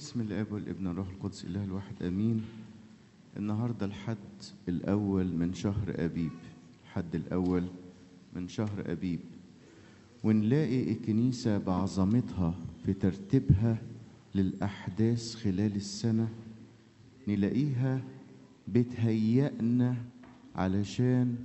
بسم الاب والابن والروح القدس اله الواحد امين. النهارده الحد الاول من شهر ابيب، الحد الاول من شهر ابيب، ونلاقي الكنيسه بعظمتها في ترتيبها للاحداث خلال السنه، نلاقيها بتهيئنا علشان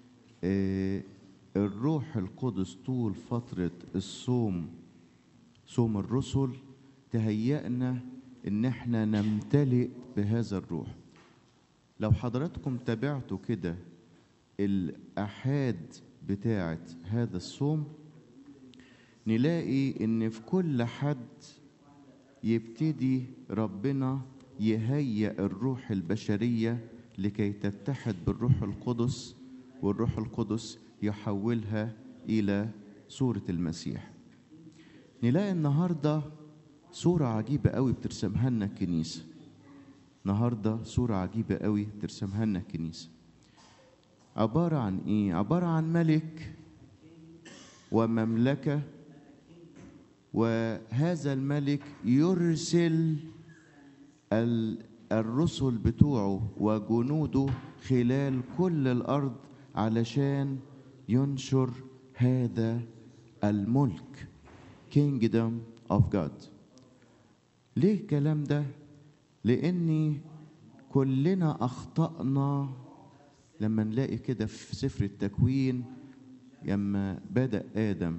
الروح القدس طول فتره الصوم، صوم الرسل، تهيئنا ان احنا نمتلئ بهذا الروح. لو حضراتكم تابعتوا كده الآحاد بتاعة هذا الصوم، نلاقي ان في كل حد يبتدي ربنا يهيئ الروح البشرية لكي تتحد بالروح القدس، والروح القدس يحولها إلى صورة المسيح. نلاقي النهاردة صورة عجيبة قوي بترسمها لنا الكنيسة. النهاردة صورة عجيبة قوي بترسمها لنا الكنيسة. عبارة عن ايه؟ عبارة عن ملك ومملكة، وهذا الملك يرسل الرسل بتوعه وجنوده خلال كل الأرض علشان ينشر هذا الملك، Kingdom of God. ليه الكلام ده؟ لأني كلنا أخطأنا. لما نلاقي كده في سفر التكوين لما بدأ آدم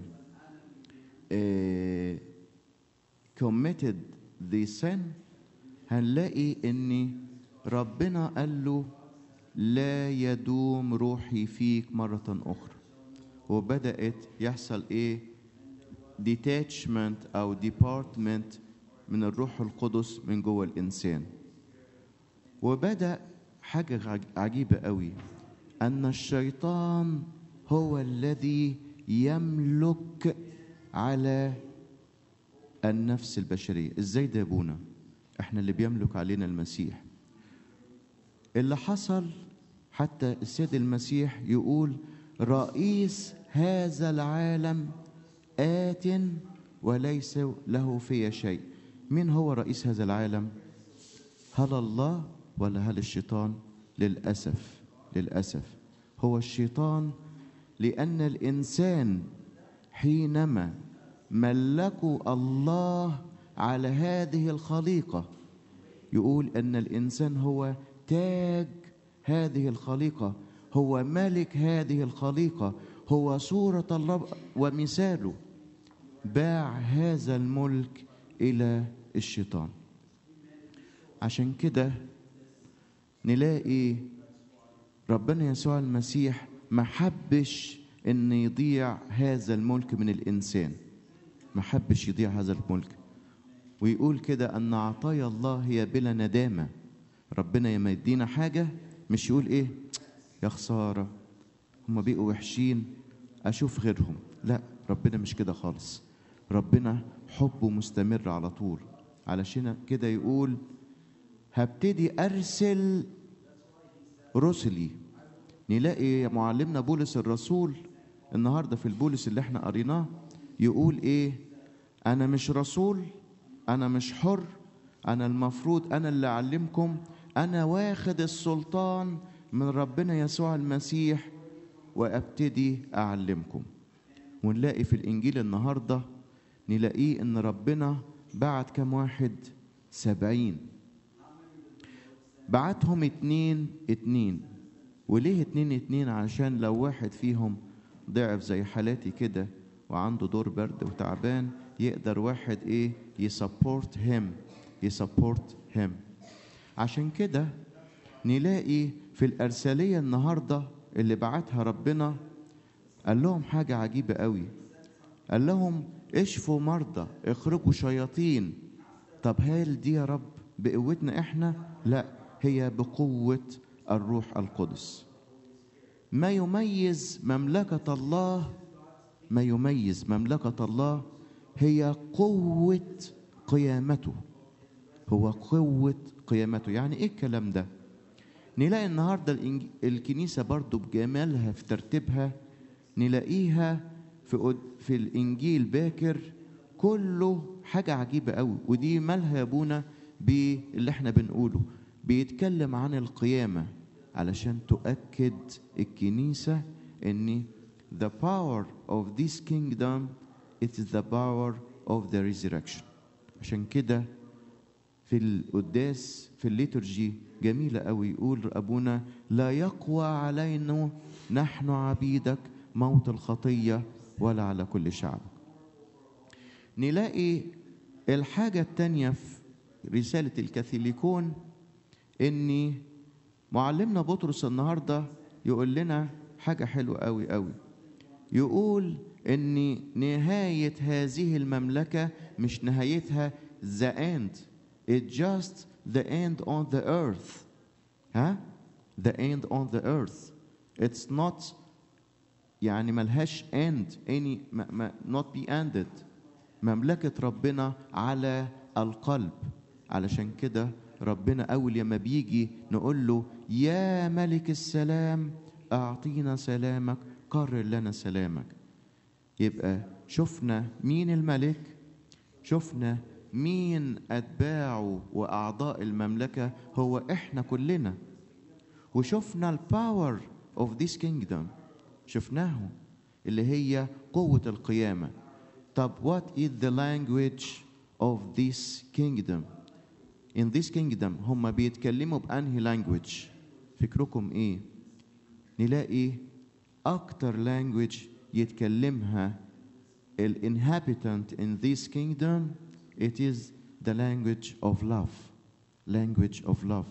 committed the sin، هنلاقي إن ربنا قال له لا يدوم روحي فيك مرة أخرى، وبدأت يحصل إيه؟ detachment أو department من الروح القدس من جوه الإنسان. وبدأ حاجة عجيبة قوي، أن الشيطان هو الذي يملك على النفس البشرية. إزاي ده يا أبونا؟ إحنا اللي بيملك علينا المسيح. اللي حصل حتى السيد المسيح يقول رئيس هذا العالم آت وليس له في شيء. مين هو رئيس هذا العالم؟ هل الله ولا هل الشيطان؟ للأسف هو الشيطان، لأن الإنسان حينما ملكوا الله على هذه الخليقة، يقول أن الإنسان هو تاج هذه الخليقة، هو ملك هذه الخليقة، هو صورة الله ومثاله. باع هذا الملك إلى الشيطان. عشان كده نلاقي ربنا يسوع المسيح ما حبش ان يضيع هذا الملك من الانسان، ما حبش يضيع هذا الملك. ويقول كده ان عطايا الله هي بلا ندامة. ربنا لما يدينا حاجة مش يقول ايه يا خسارة هم بقوا وحشين اشوف غيرهم، لا، ربنا مش كده خالص. ربنا حبه مستمر على طول. علشان كده يقول هبتدي أرسل رسلي. نلاقي معلمنا بولس الرسول النهاردة في البولس اللي احنا قريناه يقول ايه؟ أنا مش رسول، أنا مش حر، أنا المفروض أنا اللي أعلمكم، أنا واخد السلطان من ربنا يسوع المسيح وأبتدي أعلمكم. ونلاقي في الإنجيل النهاردة نلاقيه إن ربنا بعت كم واحد؟ 70. بعتهم 2-2. وليه 2-2؟ عشان لو واحد فيهم ضعف زي حالاتي كده وعنده دور برد وتعبان، يقدر واحد ايه؟ يسبورت هيم. عشان كده نلاقي في الأرسالية النهاردة اللي بعتها ربنا قال لهم حاجة عجيبة قوي. قال لهم اشفوا مرضى، اخرجوا شياطين. طب هل دي يا رب بقوتنا احنا؟ لا، هي بقوة الروح القدس. ما يميز مملكة الله هي قوة قيامته. هو قوة قيامته. يعني ايه الكلام ده؟ نلاقي النهاردة الكنيسة برضو بجمالها في ترتيبها نلاقيها في الإنجيل باكر كله حاجة عجيبة قوي، ودي مالها يا ابونا باللي احنا بنقوله. بيتكلم عن القيامة علشان تؤكد الكنيسة ان the power of this kingdom it is the power of the resurrection. عشان كده في القداس في الليتورجي جميلة قوي يقول أبونا: لا يقوى علينا نحن عبيدك موت الخطية ولا على كل شعب. نلاقي الحاجة التانية في رسالة الكاثوليكون إن معلمنا بطرس النهاردة يقول لنا حاجة حلوة قوي قوي. يقول إن نهاية هذه المملكة مش نهايتها the end. It's just the end on the earth. ها؟ The end on the earth. It's not يعني ملهاش end any not be ended. مملكة ربنا على القلب. علشان كده ربنا أول لما بيجي نقول له: يا ملك السلام أعطينا سلامك، قرر لنا سلامك. يبقى شفنا مين الملك، شفنا مين أتباعه وأعضاء المملكة، هو إحنا كلنا. وشفنا الباور of this kingdom، شفناه اللي هي قوة القيامة. طب what is the language of this kingdom؟ in this kingdom هم بيتكلموا بأنهي language؟ فكركم إيه؟ نلاقي أكتر language يتكلمها inhabitant in this kingdom it is the language of love. language of love.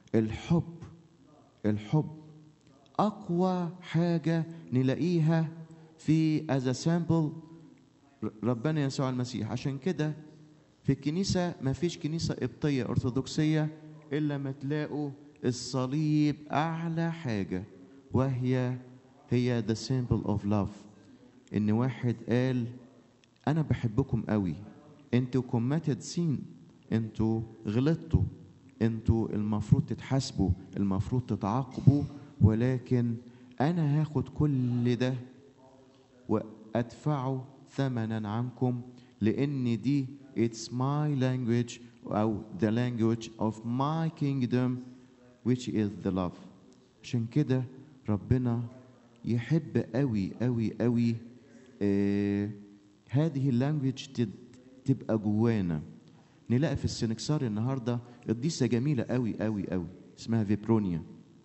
الحب أقوى حاجة نلاقيها في as a sample ربنا يسوع المسيح. عشان كده في الكنيسة ما فيش كنيسة قبطية أرثوذكسية إلا ما تلاقوا الصليب أعلى حاجة، وهي the symbol of love. إن واحد قال: أنا بحبكم قوي، أنتوا committed sin، أنتوا غلطتوا، أنتوا المفروض تتحاسبوا، المفروض تتعاقبوا، ولكن أنا هاخد كل ده وأدفعه ثمنا عنكم، لأن دي it's my language أو the language of my kingdom which is the love. عشان كده ربنا يحب قوي قوي قوي هذه اللانجوج تبقى جوانا. نلاقي في السنكسار النهارده قديسة جميلة قوي قوي قوي اسمها فيبرونيا.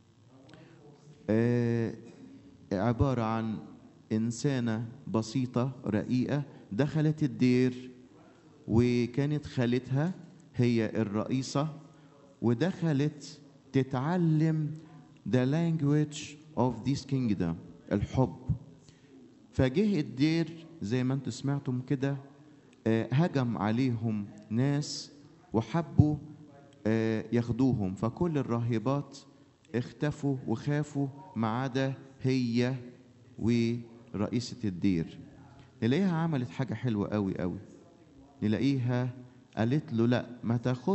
عبارة عن إنسانة بسيطة رقيقة دخلت الدير، وكانت خالتها هي الرئيسة، ودخلت تتعلم the language of this kingdom، الحب. فجه الدير زي ما انتم سمعتم كده، هجم عليهم ناس وحبوا ياخدوهم، فكل الراهبات اختفوا وخافوا ما عدا هي ورئيسة الدير. نلاقيها عملت حاجة حلوة قوي قوي. نلاقيها قالت له: لا، ما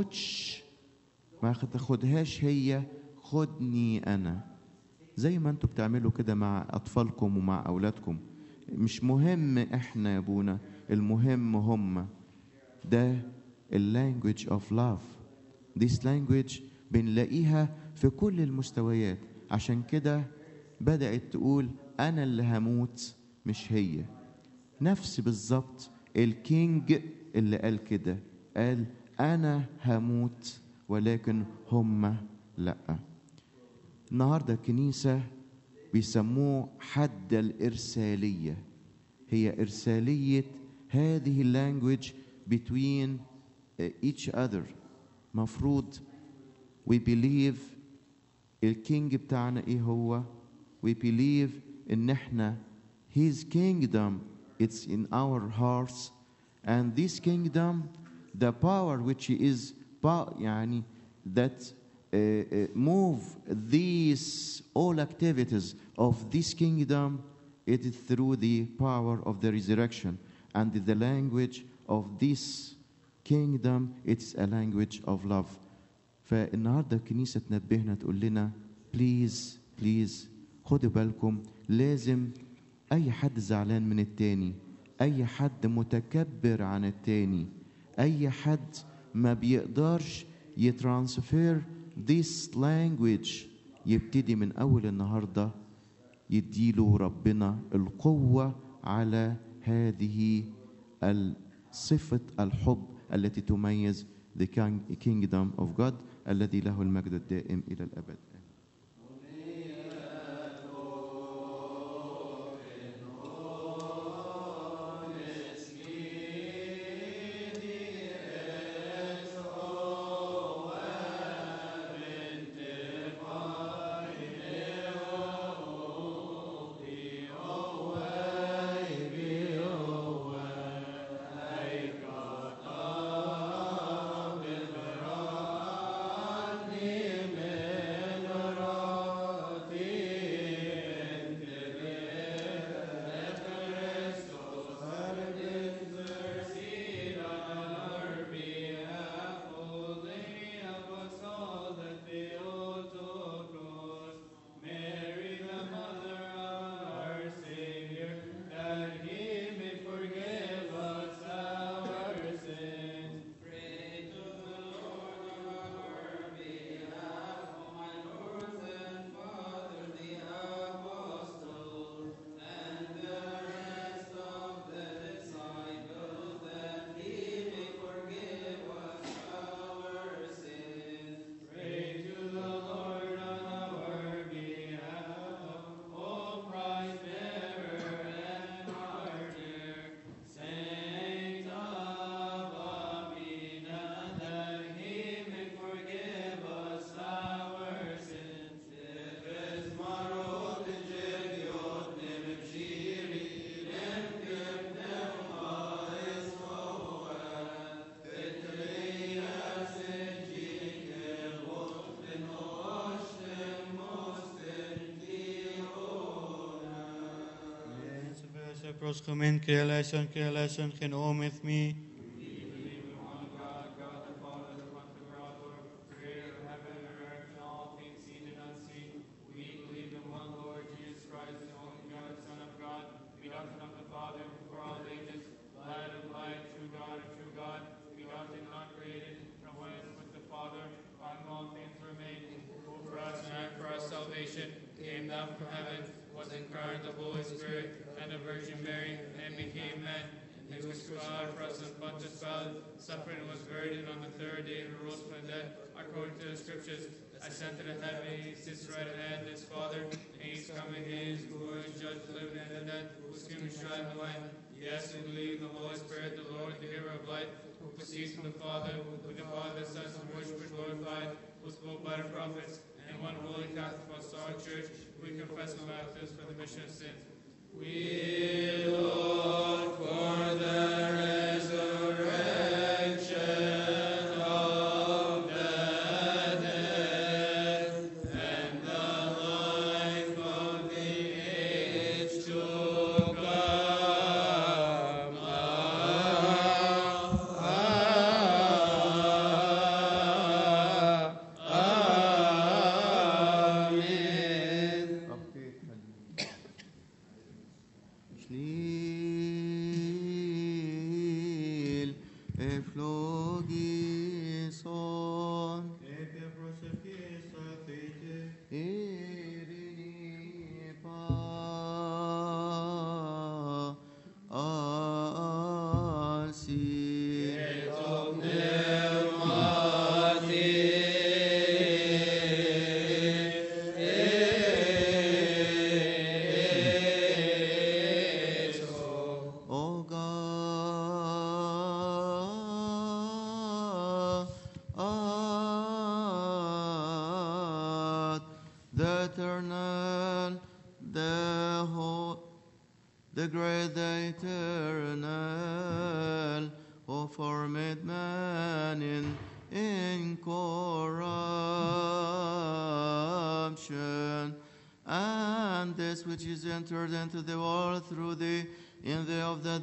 تاخدهاش هي، خدني أنا. زي ما انتوا بتعملوا كده مع أطفالكم ومع أولادكم. مش مهم احنا يا ابونا، المهم هم. ده اللانجوج اوف لاف. This language بنلاقيها في كل المستويات. عشان كده بدأت تقول: أنا اللي هموت مش هي. نفس بالظبط الكينج اللي قال كده، قال: أنا هموت ولكن هم لأ. النهاردة الكنيسة بيسموه حد الإرسالية. هي إرسالية هذه اللانجوج between each other. مفروض we believe الكينج بتاعنا إيه هو. we believe إن إحنا his kingdom it's in our hearts, and this kingdom the power which is يعني that move these all activities of this kingdom, it is through the power of the resurrection, and the language of this kingdom it's a language of love. فالنهارده الكنيسة تنبهنا تقول لنا: بليز بليز خدوا بالكم، لازم أي حد زعلان من التاني، أي حد متكبر عن التاني، أي حد ما بيقدرش يترانسفير this language يبتدي من أول النهاردة يديله ربنا القوة على هذه صفة الحب التي تميز the kingdom of God الذي له المجد الدائم إلى الأبد. Proschumen, creation, can home with me. Suffering was buried, and on the third day he rose from the dead, according to the scriptures. Ascended to heaven, he sits right at hand his Father, and he's coming in his glory to judge the living and the dead, whose kingdom shine the light. Yes, we believe in the Holy Spirit, the Lord, the giver of life, who proceeds from the Father, with the Father, the Son, and worship glorified, who spoke by the prophets, and one holy Catholic apostolic church, we confess the baptism for the remission of sins. We look for the resurrection of the dead and the life of the age to come. Schneel, eflogison, erini pa, asi, O God, the eternal, the great, the eternal, who formed man in incorruption, and this which is entered into the world through the envy of the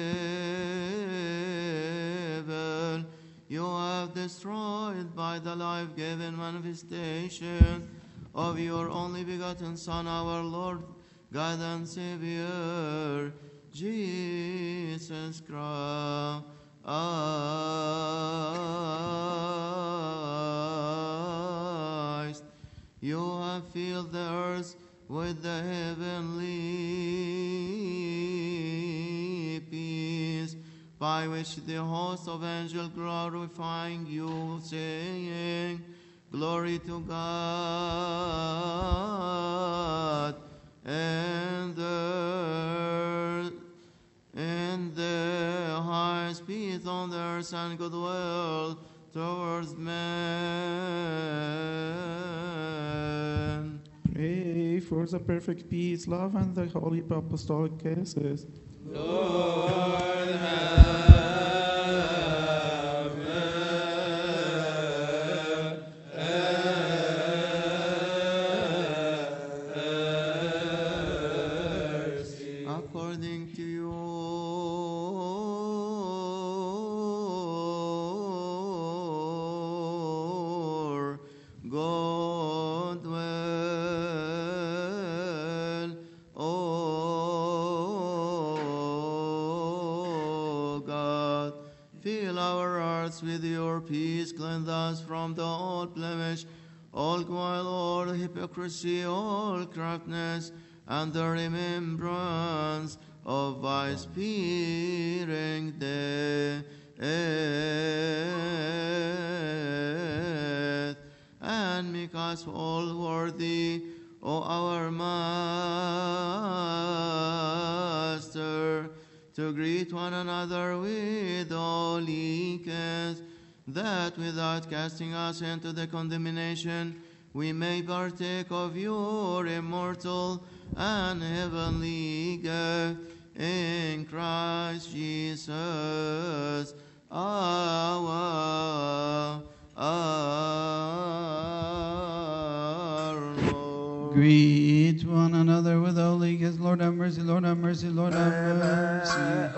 devil, you have destroyed by the life-giving manifestation of your only begotten Son, our Lord, God and Savior, Jesus Christ. Christ. You have filled the earth with the heavenly peace, by which the host of angels glorifying you, saying, Glory to God, and the highest peace on the earth and goodwill towards men. Pray for the perfect peace, love, and the holy apostolic kisses. Lord, have mercy. According to your good will, O God, fill our hearts with your peace, cleanse us from the all blemish, all guile, all hypocrisy, all craftiness, and the remembrance of vice peering death, and make us all worthy, O our Master, to greet one another with holy kiss, that without casting us into the condemnation, we may partake of your immortal and heavenly gift in Christ Jesus, our Lord. Greet one another with holy kiss. Lord have mercy, Lord have mercy, Lord have mercy.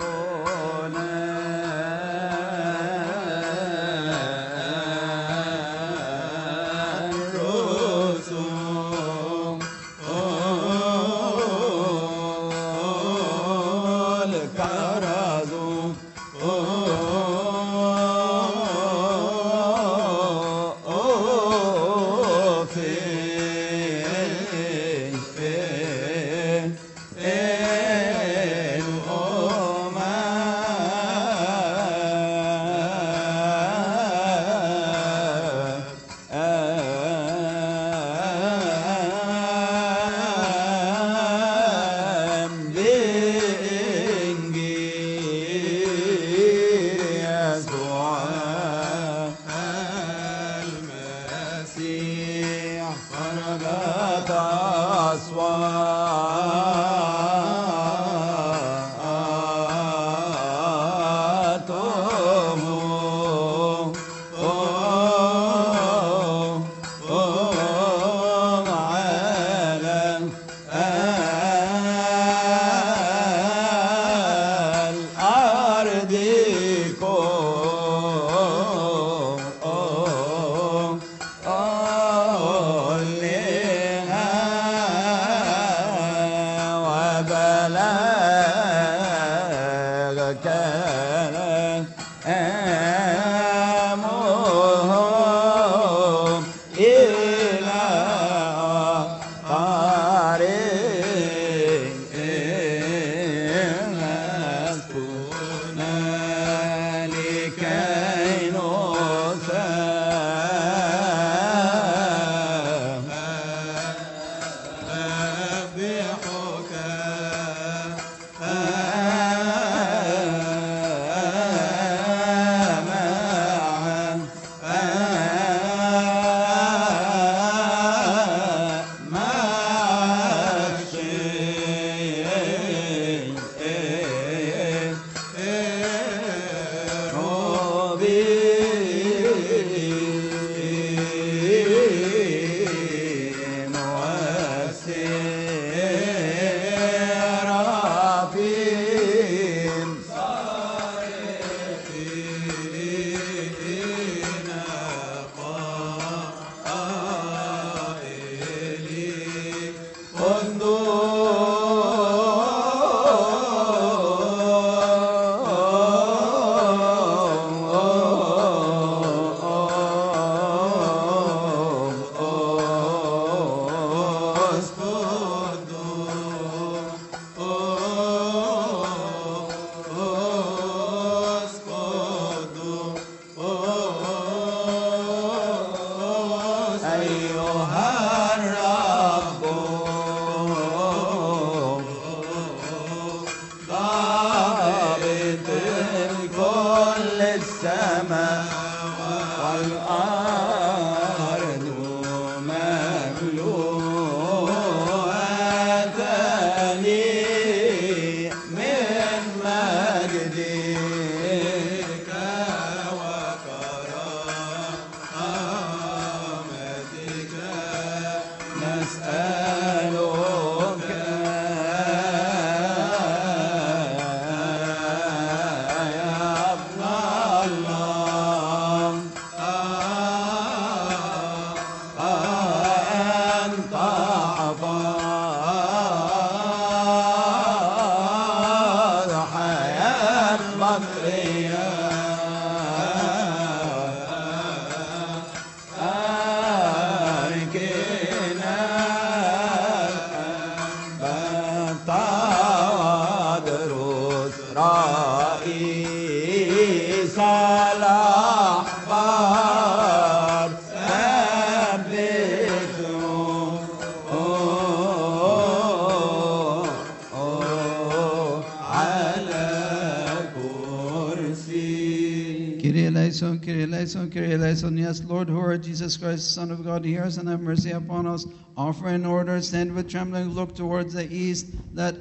eleison, Kyrie eleison, Kyrie eleison. Yes, Lord, who art Jesus Christ, Son of God, hear us and have mercy upon us. Offer in order, stand with trembling, look towards the east. Let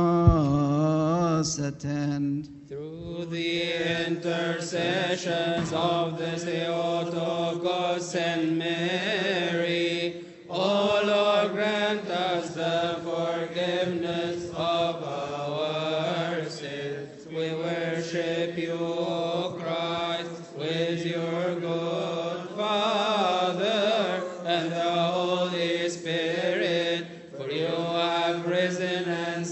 us attend. Through the intercessions of the Theotokos and Mary, O Lord, grant us the forgiveness of our sins. We worship you, O Christ, with your good Father and the Holy Spirit, for you have risen and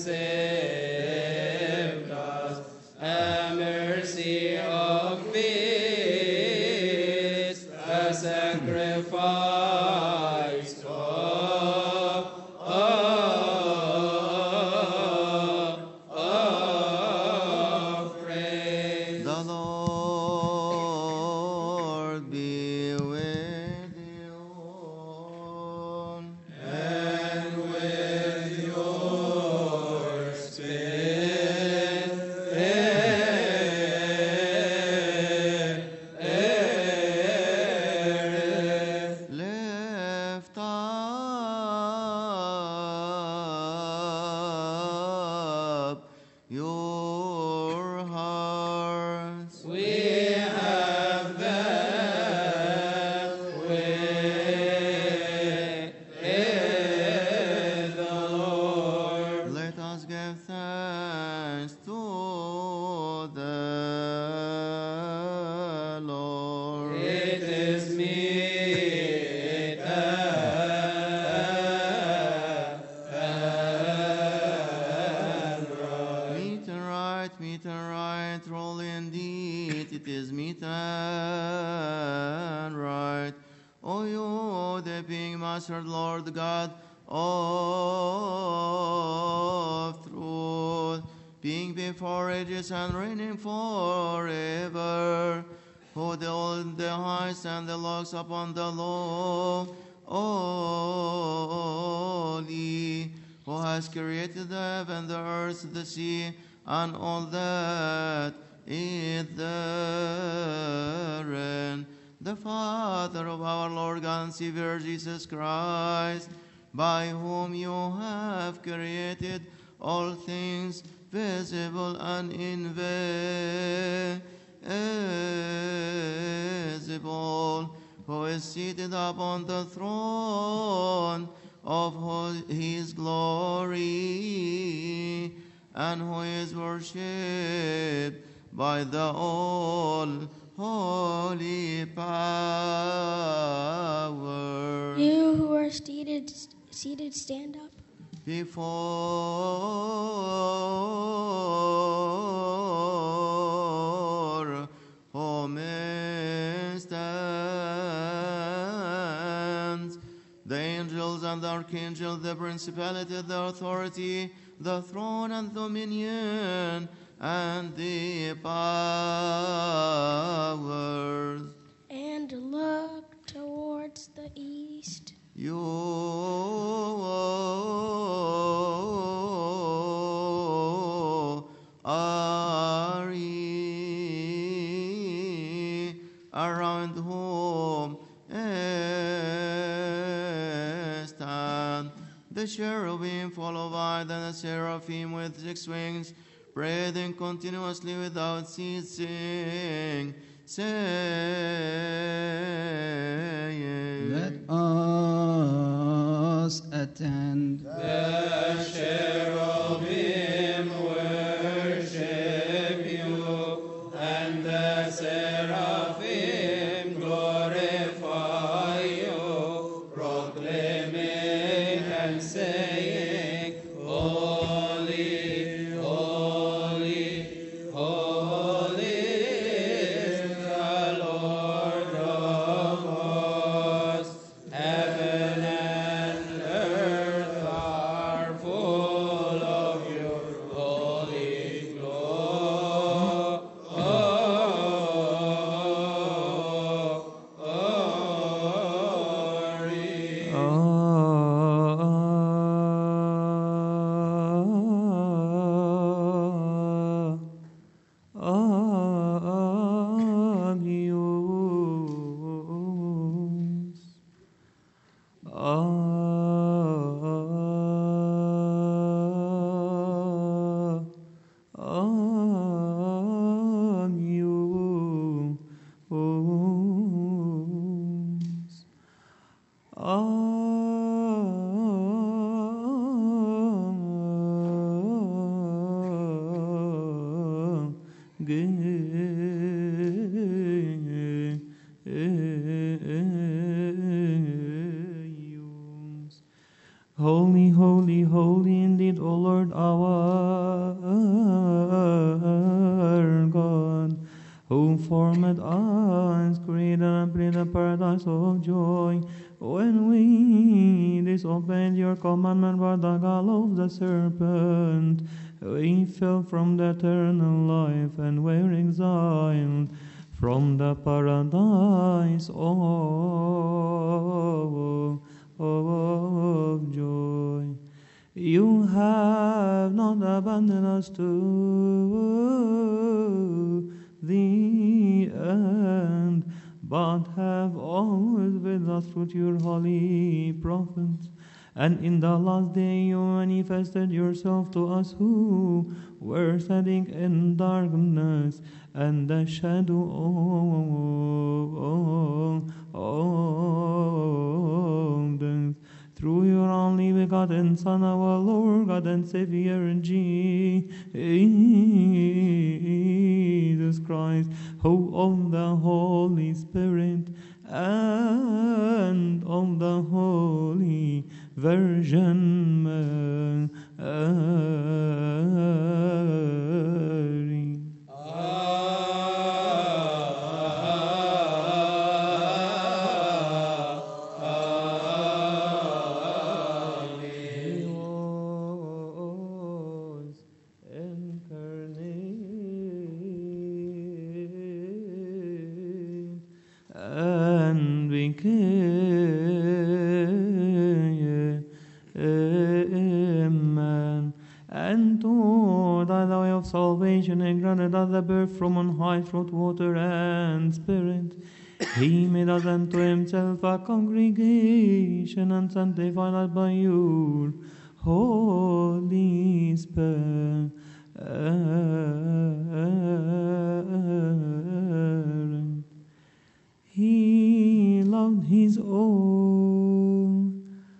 saved us. A mercy of peace, a sacrifice of praise. The Lord be with you. And with your spirit. Lift up your hearts. We have that with the Lord. Let us give thanks to the Lord. It is meet Meet and right, truly indeed, it is meet and right. O you, the being Master Lord God of truth, being before ages and reigning forever, who hold the heights and the locks upon the low, holy, who has created the heaven, the earth, the sea, and all that is therein, the Father of our Lord God and Savior Jesus Christ, by whom you have created all things visible and invisible, who is seated upon the throne of his glory, and who is worshipped by the all holy power. You who are seated, stand up. Before whom stands the angels and the archangels, the principality, the authority, the throne and dominion, and the powers. And look towards the east. You are he around whom stand the cherubim followed by the seraphim with 6 wings, breathing continuously without ceasing, saying, Let us attend. The cherubim worship you, and the seraphim glorify you, proclaiming and saying, Holy, holy, holy is the Lord of Holy, holy, holy indeed, O Lord our God, who formed us, created and played a paradise of joy, when we disobeyed your commandment by the gall of the serpent, we fell from the eternal life and were exiled from the paradise of joy. You have not abandoned us to the end, but have always with us through your holy prophets. And in the last day you manifested yourself to us who were sitting in darkness and the shadow of death. Through your only begotten Son, our Lord God and Savior, Jesus Christ, who of the Holy Spirit and of the Holy Virgin Mary. And became man, and to thy way of salvation, and granted us the birth from on high through water and spirit. He made us unto himself a congregation, and sanctified us by your Holy Spirit. He loved his own.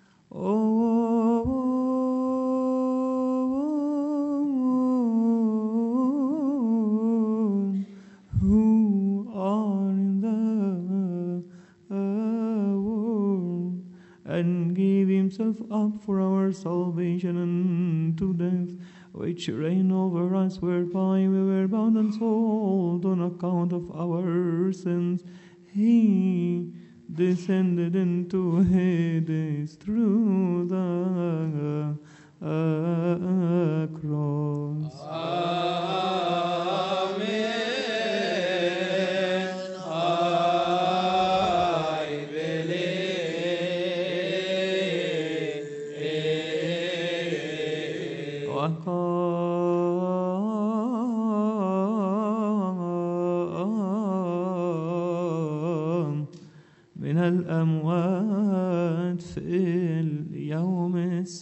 Who are in the world, and gave himself up for our salvation unto death, which reign over us, whereby we were bound and sold on account of our sins. He descended into Hades through the cross. Amen. I believe. من الأموات في اليوم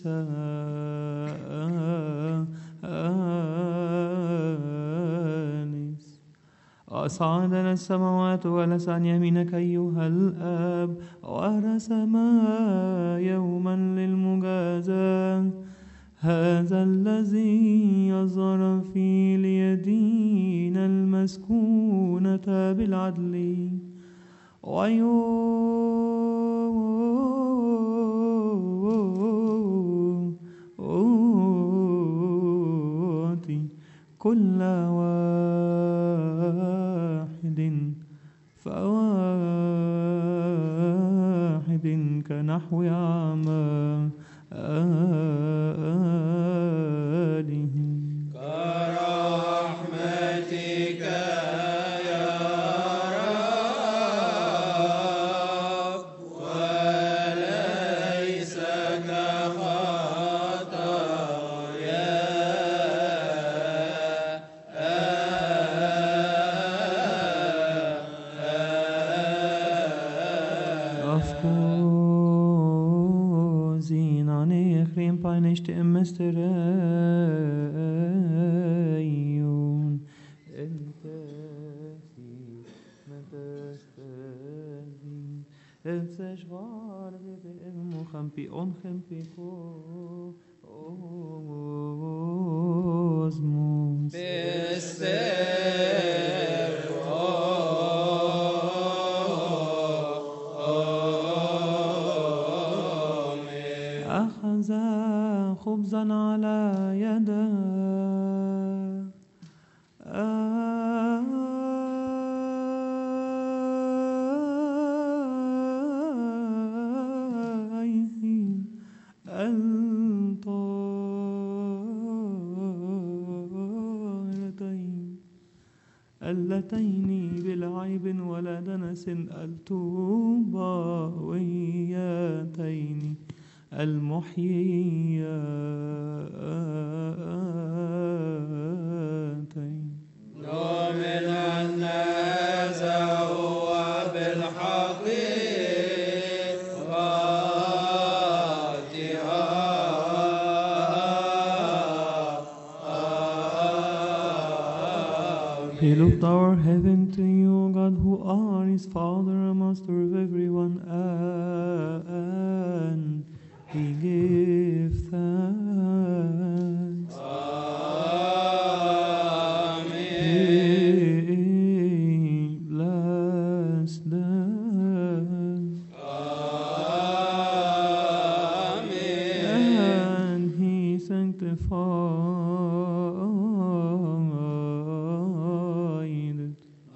الثالث أصعد إلى السماوات وجلس عن يمينك أيها الآب، ورسم يوما للمجازاة. هذا الذي يظهر في اليدين المسكونة بالعدل ويؤتي كل واحد فواحد كنحو أعماله. كرحمتك يا رب، وليس كخطايا. Nicht im Mysterium Intesi Eshvar v've'emu champi on champi cosmos. أخذ خبزا على يده اللتين بلعيب ولا دنس الطوباويتين المحييتين. نؤمن أن هذا هو He looked our heaven to you, God, who are His Father and Master of everyone, and He gave thanks. He blessed them. And He sanctified it.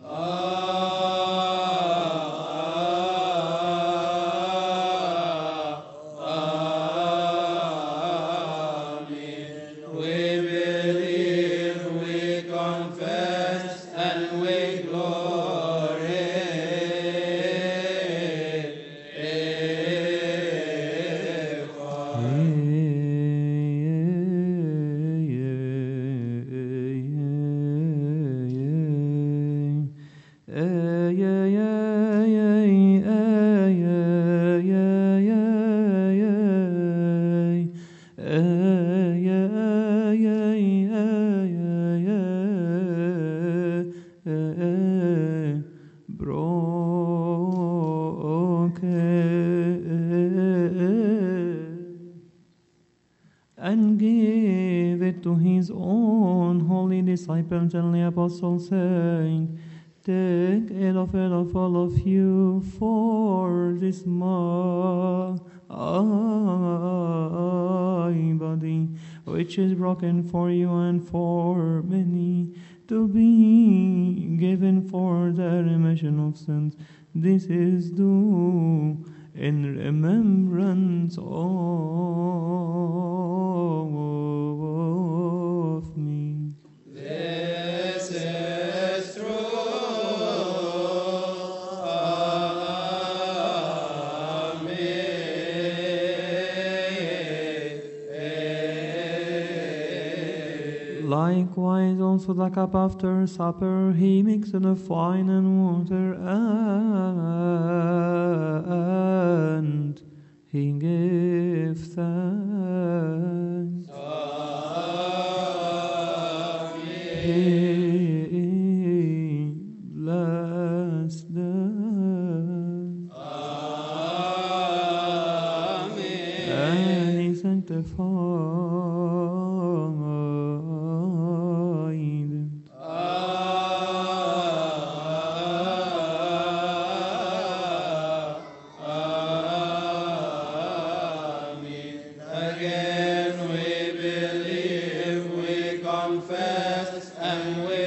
And gave it to his own holy disciples and the apostles, saying, Take it of all of you, for this my body, which is broken for you and for many, to be given for the remission of sins. This is due in remembrance of me. This is true. Likewise also the cup after supper, he mixed of wine and water, and he gave thanks. He blessed them. And he sanctified them. Again we believe, we confess, and we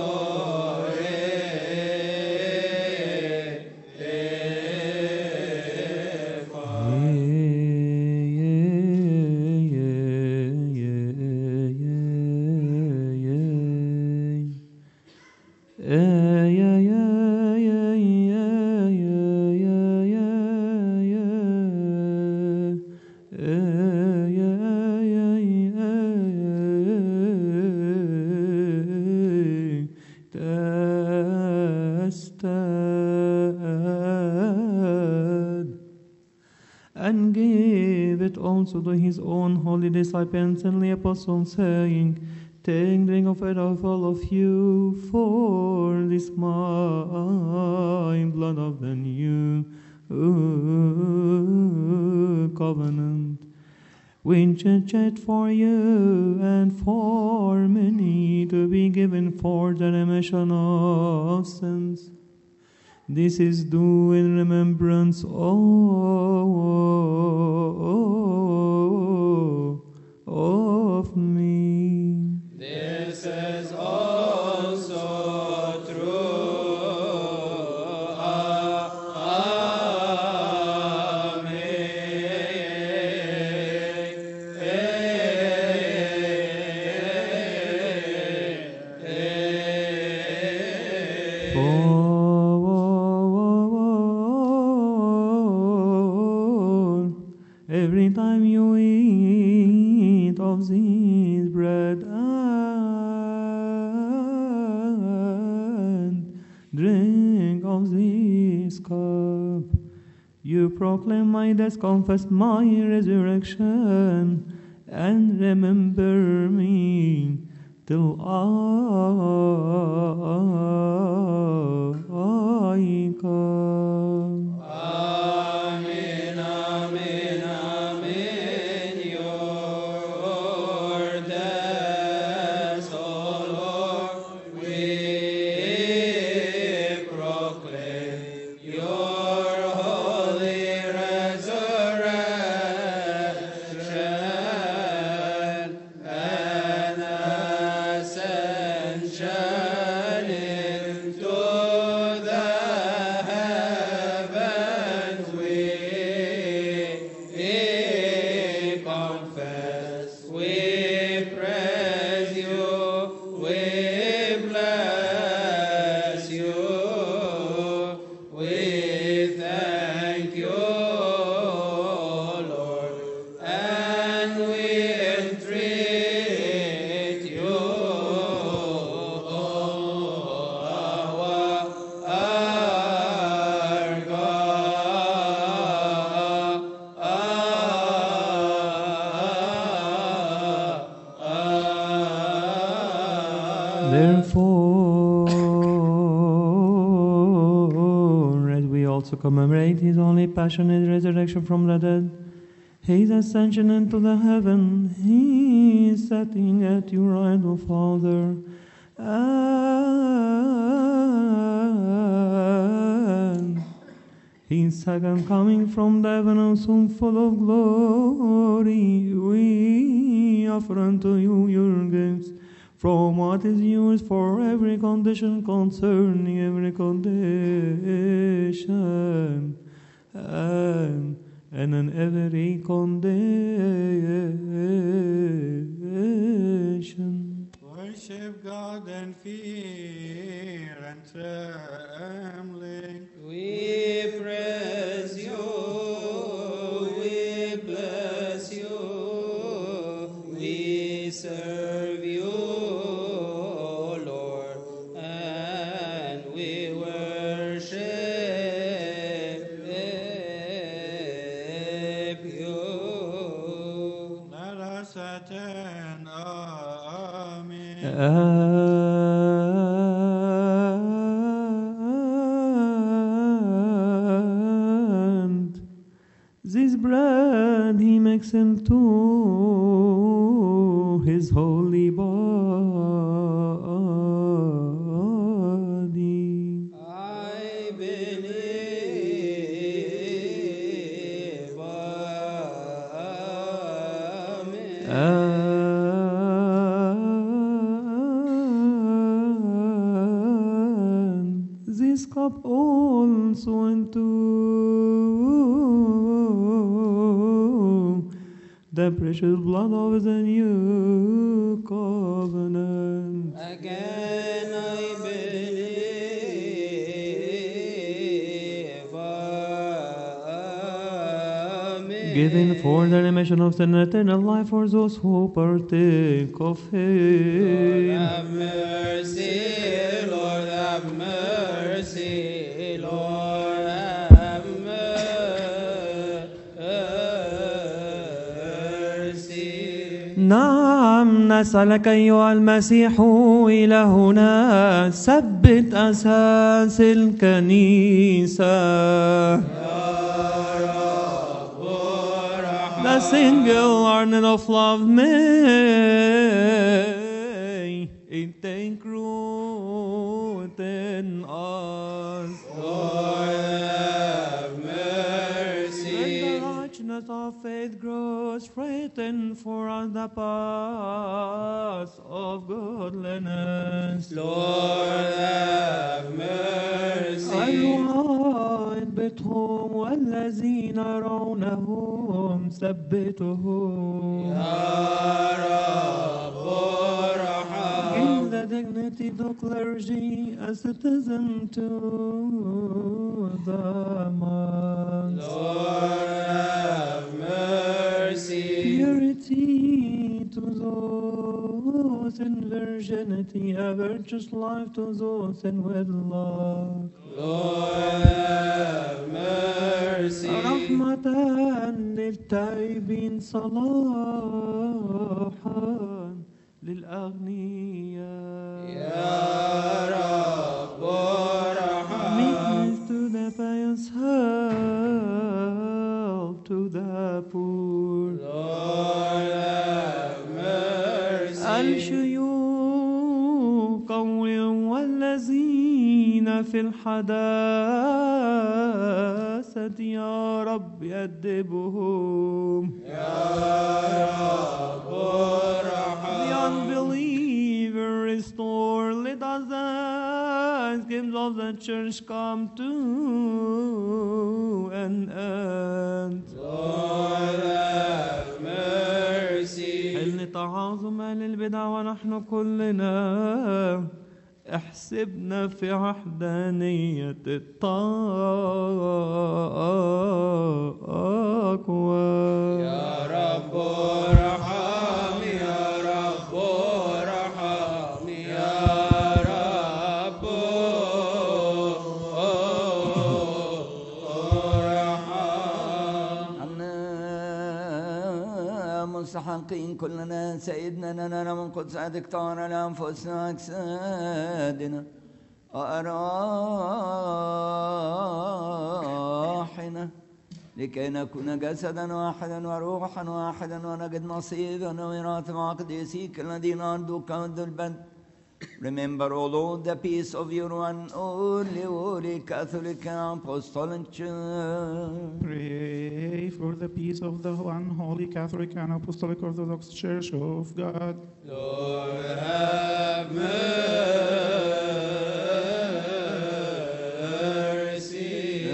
and gave it also to his own holy disciples and the apostles, saying, Take, drink of it of all of you, for this my blood of the new covenant. We intercede for you and for many to be given for the remission of sins. This is due in remembrance of me. This is also true. Every time you eat of this bread and drink of this cup, you proclaim my death, confess my resurrection, and remember me till I come. Amen, amen, amen. Your death, O Lord, we proclaim. Your holy resurrection and ascension into the heavens we confess. We praise you, we bless you, we thank you, Lord, and we entreat you, our God. Therefore, as we also commemorate his only passion and resurrection from the dead, his ascension into the heaven, he is sitting at your right, O Father, and his second coming from the heaven, soon full of glory, we offer unto you your gifts from what is yours for every condition concerning every condition and in every condition. Worship God and fear and trembling. We praise you, we bless you, we serve you, Lord, and we worship you. Let us attend. Amen. And this bread he makes into his holy body. I believe. Amen. And this cup also into the precious blood of the new covenant. Again I believe. Amen. Given for the remission of sin and eternal life for those who partake of Lord him. have mercy, Lord have mercy, Lord have mercy. نعم نسألك أيها المسيح إلهنا ثبت أساس الكنيسة. يا a single arnet of love may it take root in us. Lord, have mercy. Let the righteousness of faith grow, straighten for us the path of godliness. Lord, have mercy. الوعد بتهم والذين يرونهم ثبتهم. Give the dignity to clergy as citizen to the monks. Lord, have mercy. Purity to those in virginity, a virtuous life to those in wedlock. Lord, have mercy. رحمة للتائبين صلاحا للأغنياء. يا رب ارحم. Meekness to the pious, help to the poor. Lord, have mercy. الشيوخ قوم والذين في الحداثة يا رب يأدبهم. يا رب ارحم. The unbeliever restore. Let us the schemes of the church come to an end. Lord, have mercy. حل تعاظم للبدع ونحن كلنا احسبنا في وحدانية التقوى. يا رب ارحم. يا رب ارحم. يا رب ارحم. عنا مستحقين كلنا سيدنا ننال من قدس أذكتار لأنفسنا أجسادنا وأرواحنا لكي نكون جسدا واحدا وروحا واحدا ونجد نصيبا وميراث مع قديسيك الذين عندك عند البدء. Remember, O Lord, the peace of your one only holy Catholic and Apostolic Church. Pray for the peace of the one holy Catholic and Apostolic Orthodox Church of God. Lord, have mercy.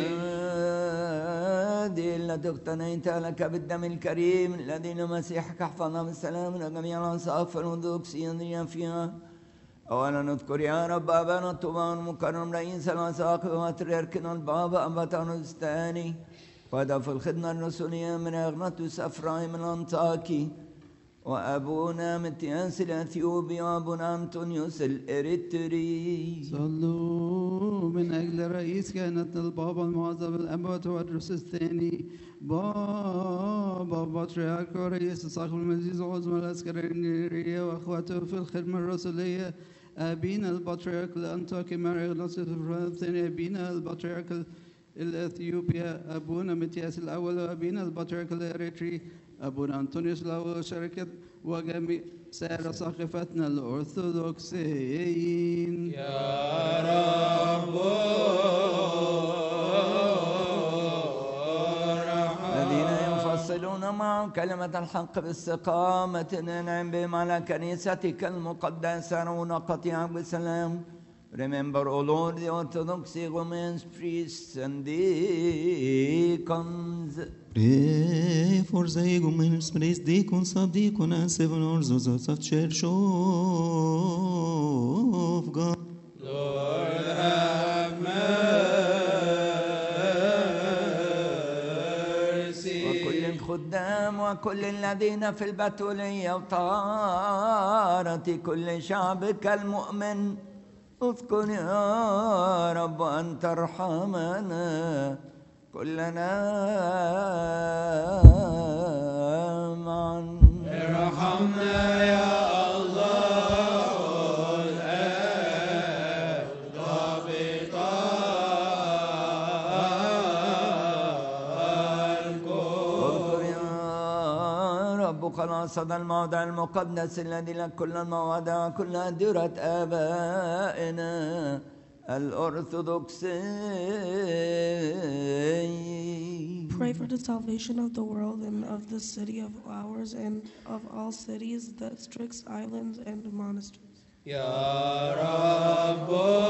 هذه التي اقتنيت لك بالدم الكريم الذي مسيحك احفظنا بالسلام لجميع الأنصاف الأرثوذكسيين فيها. أولا نذكر يا رب أبانا الطوبان المكرم رئيس الأساقفة وبطريركنا البابا أنبطانوس الثاني وهذا في الخدمة الرسولية من إغناطوس أفرايم الأنطاكي وأبونا متياس الأثيوبي وأبونا أنطونيوس الإريتري. صلوا من أجل رئيس كهنة البابا المعظم الأنبا تودرس الثاني بابا بطريرك ورئيس الصاحب المزيز العظمى العسكرية وأخواته في الخدمة الرسولية أبينا البطريرك الأنطاكي ماري إغناطوس الثاني أبينا البطريرك الأثيوبيا أبونا متياس الأول وأبينا البطريرك الإريتري أبونا أنطونيوس الأول شركة وجميع سائر ساقفتنا الأرثوذكسيين. يا رب الذين يفصلون معهم كلمة الحق باستقامة ننعم بهم على كنيستك المقدسة ونقطيعك بسلام. Remember, O Lord, the Orthodox Roman priests and deacons. Pray for the Egumenes, priests, deacons, subdeacons, and seven orders of Church of God. Lord, have mercy. وكل الخدام وكل الذين في البتولية وطهارة كل شعبك المؤمن. اذكر يا رب أن ترحمنا كلنا معا. ارحمنا يا الله اذكر يا رب خلاص هذا الموضع المقدس الذي لك كل المواضع وكل أديرة آبائنا الأرثوذكسي. Pray for the salvation of the world and of the city of ours and of all cities, the districts, islands, and monasteries. يا رب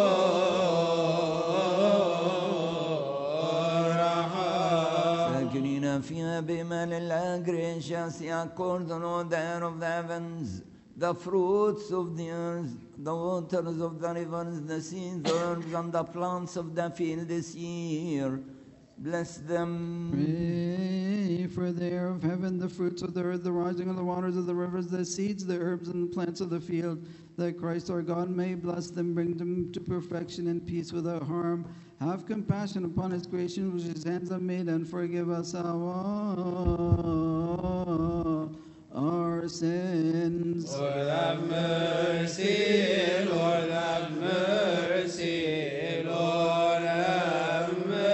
ساكنين فيها بمال الأجريشياس يأكل the Lord air of the heavens, the fruits of the earth, the waters of the rivers, the seas, the herbs, and the plants of the field this year. Bless them. Pray for the air of heaven, the fruits of the earth, the rising of the waters of the rivers, the seeds, the herbs, and the plants of the field, that Christ our God may bless them, bring them to perfection and peace without harm. Have compassion upon his creation which his hands have made, and forgive us our sins. Lord have mercy, Lord have mercy, Lord have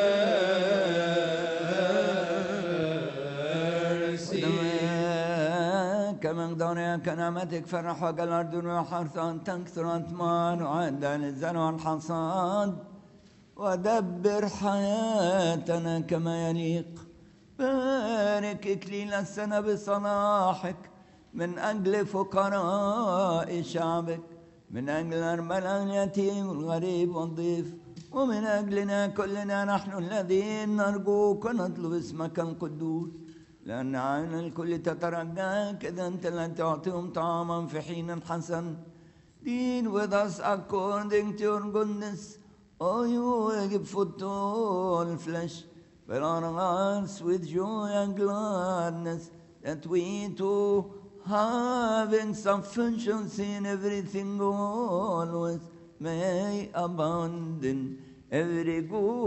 mercy. كمن دونك كنعمتك فرح وقال الأرض وحرث أن تكثر أطمان وعد الزرع والحصاد ودبر حياتنا كما يليق. بارك إكليل السنة بصلاحك من أجل فقراء شعبك، من أجل الأرملة اليتيم والغريب والضيف، ومن أجلنا كلنا نحن الذين نرجوك ونطلب اسمك القدوس، لأن عين الكل تترجاك إذا أنت لن تعطيهم طعاما في حين حسن. Deal with us according to your goodness, O you who give food to all flesh. Fill our hearts with joy and gladness, that we too, having sufficiency in everything always, may abound in every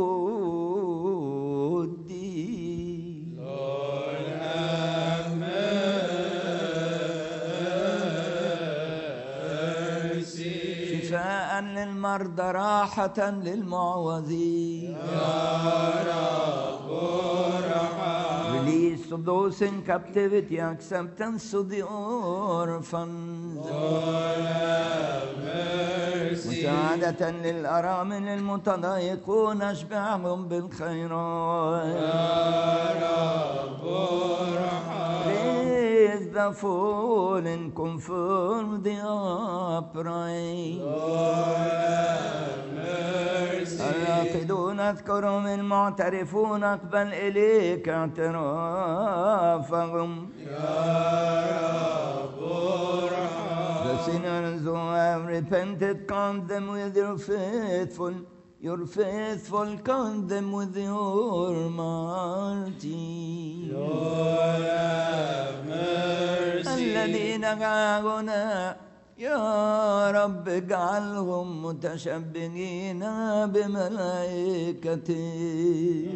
good deed. Lord have mercy. شفاء للمرضى، راحة للمعوذين. Release of those in captivity, acceptance of the orphans. Lord have mercy. مساعدة للأرامل المتضايقون، اشبعهم بالخيرات. Raise the fallen, confirm the upright. Lord have mercy. الراقدون اذكرهم، المعترفون اقبل إليك اعترافهم. The sinners who have repented, count them with your faithful count them with your mercy. Lord have mercy. الذين جاءونا يا رب اجعلهم متشبهين بملائكتك.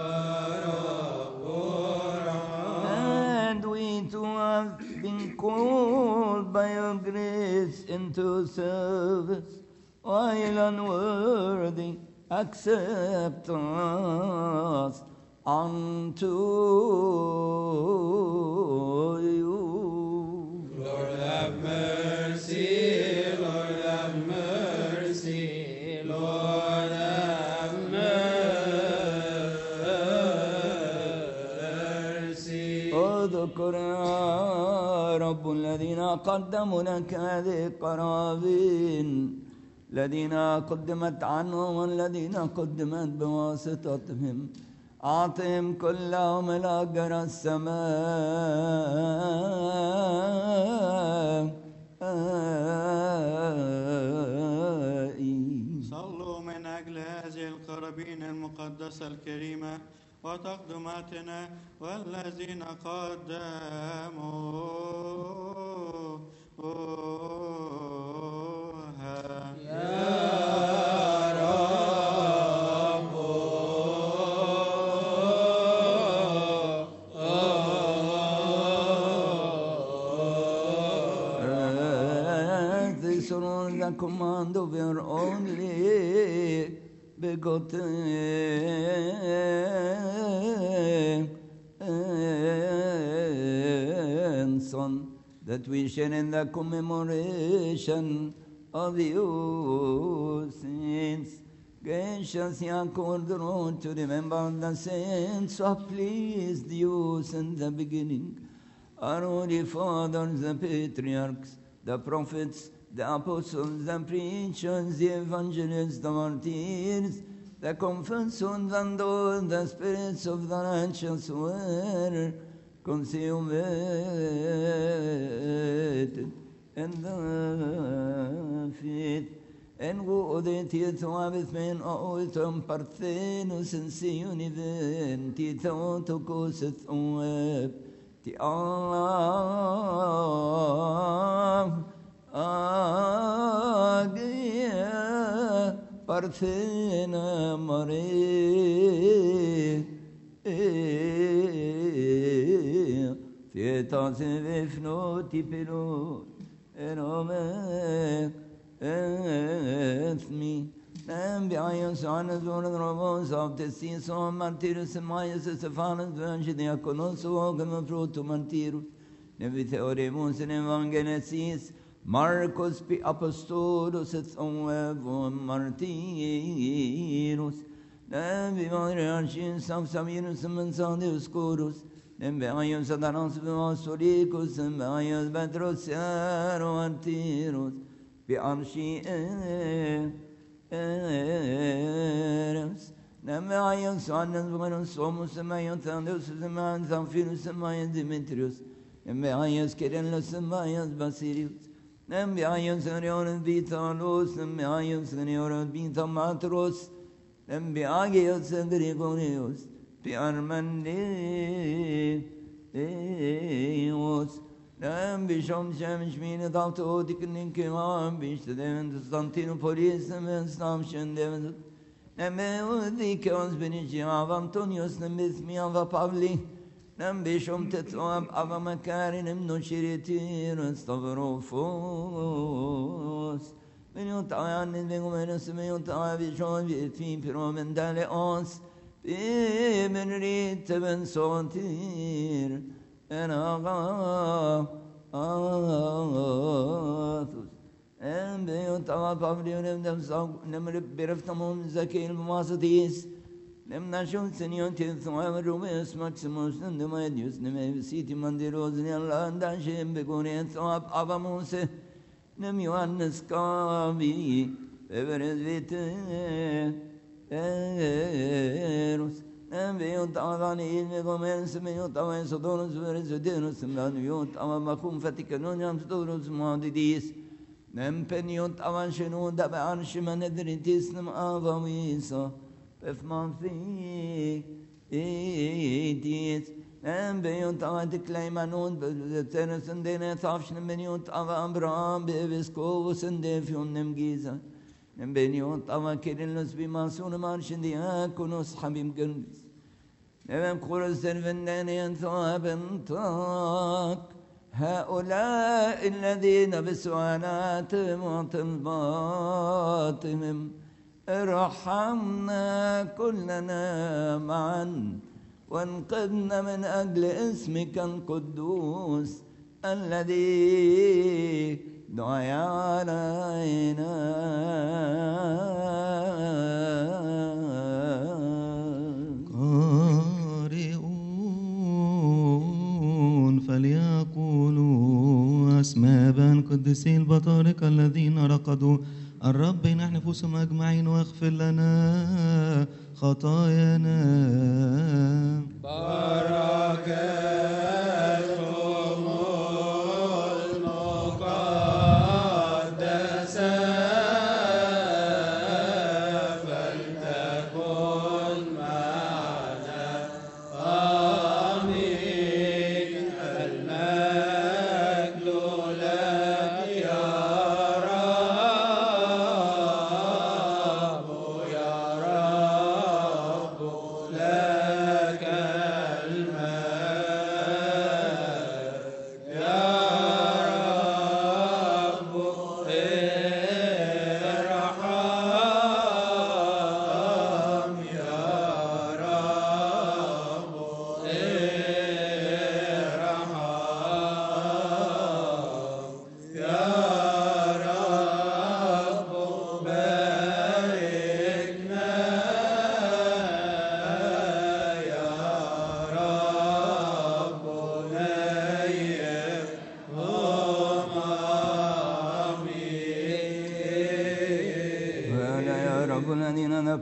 And we too have been called by your grace into service, while unworthy, accept us unto you. Lord have mercy, Lord have mercy, Lord have mercy. اذكر يا رب الذين قدموا لك هذه القرابين، الذين قدمت عنهم والذين قدمت بواسطتهم، أعطهم كلهم الأجر السمائي. صلوا من أجل هذه القرابين المقدسة الكريمة وتقدماتنا والذين قدموها. The command of your only begotten Son, that we share in the commemoration of you, saints. Gracious Yaakov, the road to remember the saints who have pleased you since the beginning. Our holy fathers, the patriarchs, the prophets, the apostles, the preachers, the evangelists, the martyrs, the confessors, and all the spirits of the righteous were consummated in the faith. En godhet av men och om Parthenos en sioniven till Theotokos och till Agia Parthena Maria Thetas vefnoti pilot en omen me. And behind son as one of the robots of the sea, so Martyrus and Maius, Stephanus, Virgin, the Aconos, Ogam, fruit to Martyrus, Nevi Theoremus and Evangenesis, Marcus P. Apostolus, its own Martyrus, Nevi Mariachins of Saminus and Sandius Corus, and behind Satanas, Soricus, and behind Petros, Martyrus. بأرشي أرس نما ينسان نزمن صوم سمايا ثاندوس سمايا ثانفين سمايا ديمتريوس نما يسكرن لسمايا باسيريوس نما ينسريون بيثالوس نما ينسريون بيثاماتروس نما ينسريون بأرمنيوس Nem bishom shemish mine davto diknin kevam bishte deven Constantinopolis nem stam shendeven nem udik ons benichi av Antonios nem bismi av Pavli nem bishom tetloam av Makarin nem no shiritin stavrofos menut ayan vengomenos menut avishon vitin promendale ons bimenrit ben sontir en aga en beyut ama pavlionem dem nem bereftamon zakin masadis nem nashon senion tensum rumes maximus nem medius nem city mandiros ne landa shem begonen so avamose nem Johannes kavi everes vite eros en beyut avani ilme gomen semeyut avan sodonus veres denus semlanuyut ama makum fatikanon yam sodonus madidis nem peniut avan shenu da arshman edritis nem avamisa efman fi edis en beyut avan tiklaimanon tenus en dene tafshn beniut avan Abraham beviskovus en defion nem giza nem beniut avan kirilus bimasun marshin diakonos habim gönlis nem kurus servenden ثواب طاق هؤلاء الذين بسؤالاتهم وطلباتهم ارحمنا كلنا معا وانقذنا من أجل اسمك القدوس الذي دعي علينا فليقولوا أسماء قدسي البطاركة الذين رقدوا الرب نحن نفوسهم أجمعين واغفر لنا خطايانا بركاتهم المقدسة فلتكن معنا آمين المجد لك يا رب لك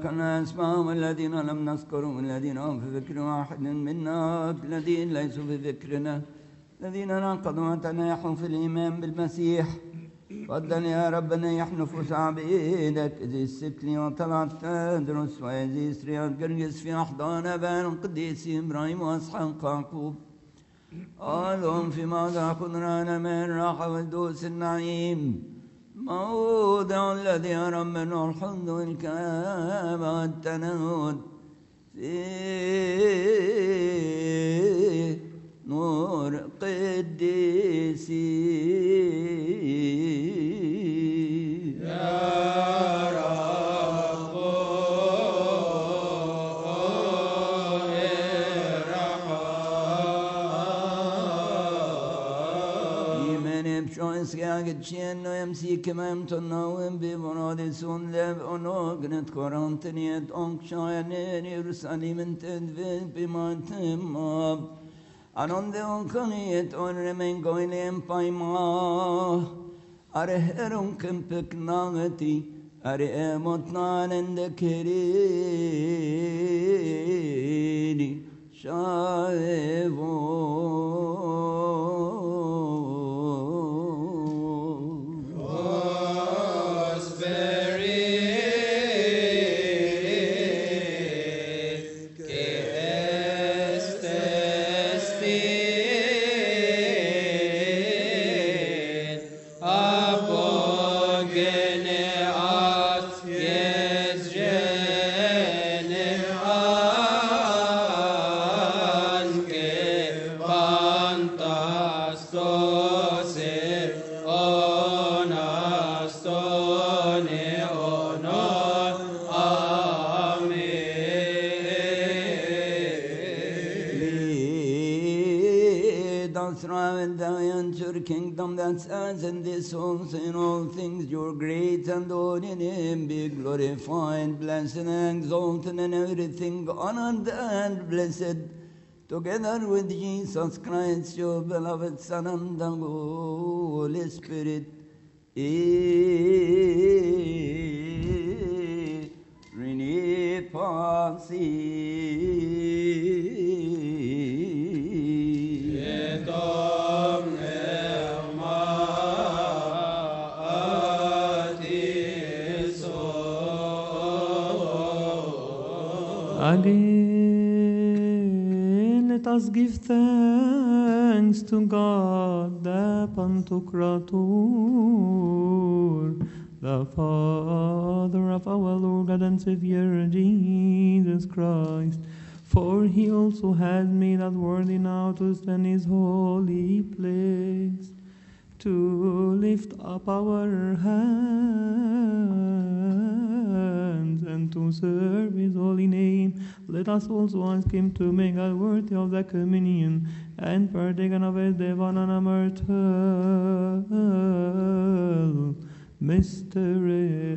ذكرنا اسمهم الذين لم نذكرهم الذين هم في فكر واحد منا الذين ليسوا في فكرنا الذين نقضوا وتناحوا في الإيمان بالمسيح فضل يا ربنا يحنف عبيدك إذ الستلي وطلعت تدرس وإذ إسريات قرقس في أحضان أبان القديس إبراهيم وأسحاق يعقوب قالهم في موضع قدرانا من راحة والدوس النعيم موضع الذي يرى منه الحمد والكآبة والتنود في نور قديسي Kjenne emsike mem tonnauen bevaradison lev onognet koranteniet onkshayne Jerusalemen tedve bimatemab anonde onkaniet onremen goilem paima are heron kempek nagati are emotnanende kerini shaevo Kingdom that stands in this homes in all things, your great and holy name be glorified, blessed and exalted in everything, honored and blessed, together with Jesus Christ, your beloved Son and the Holy Spirit. Rene Again, let us give thanks to God, the Pantocrator, the Father of our Lord God and Savior Jesus Christ, for he also has made us worthy now to stand in his holy place, to lift up our hands and to serve his holy name. Let us also ask him to make us worthy of the communion and partaken of his divine and immortal mystery.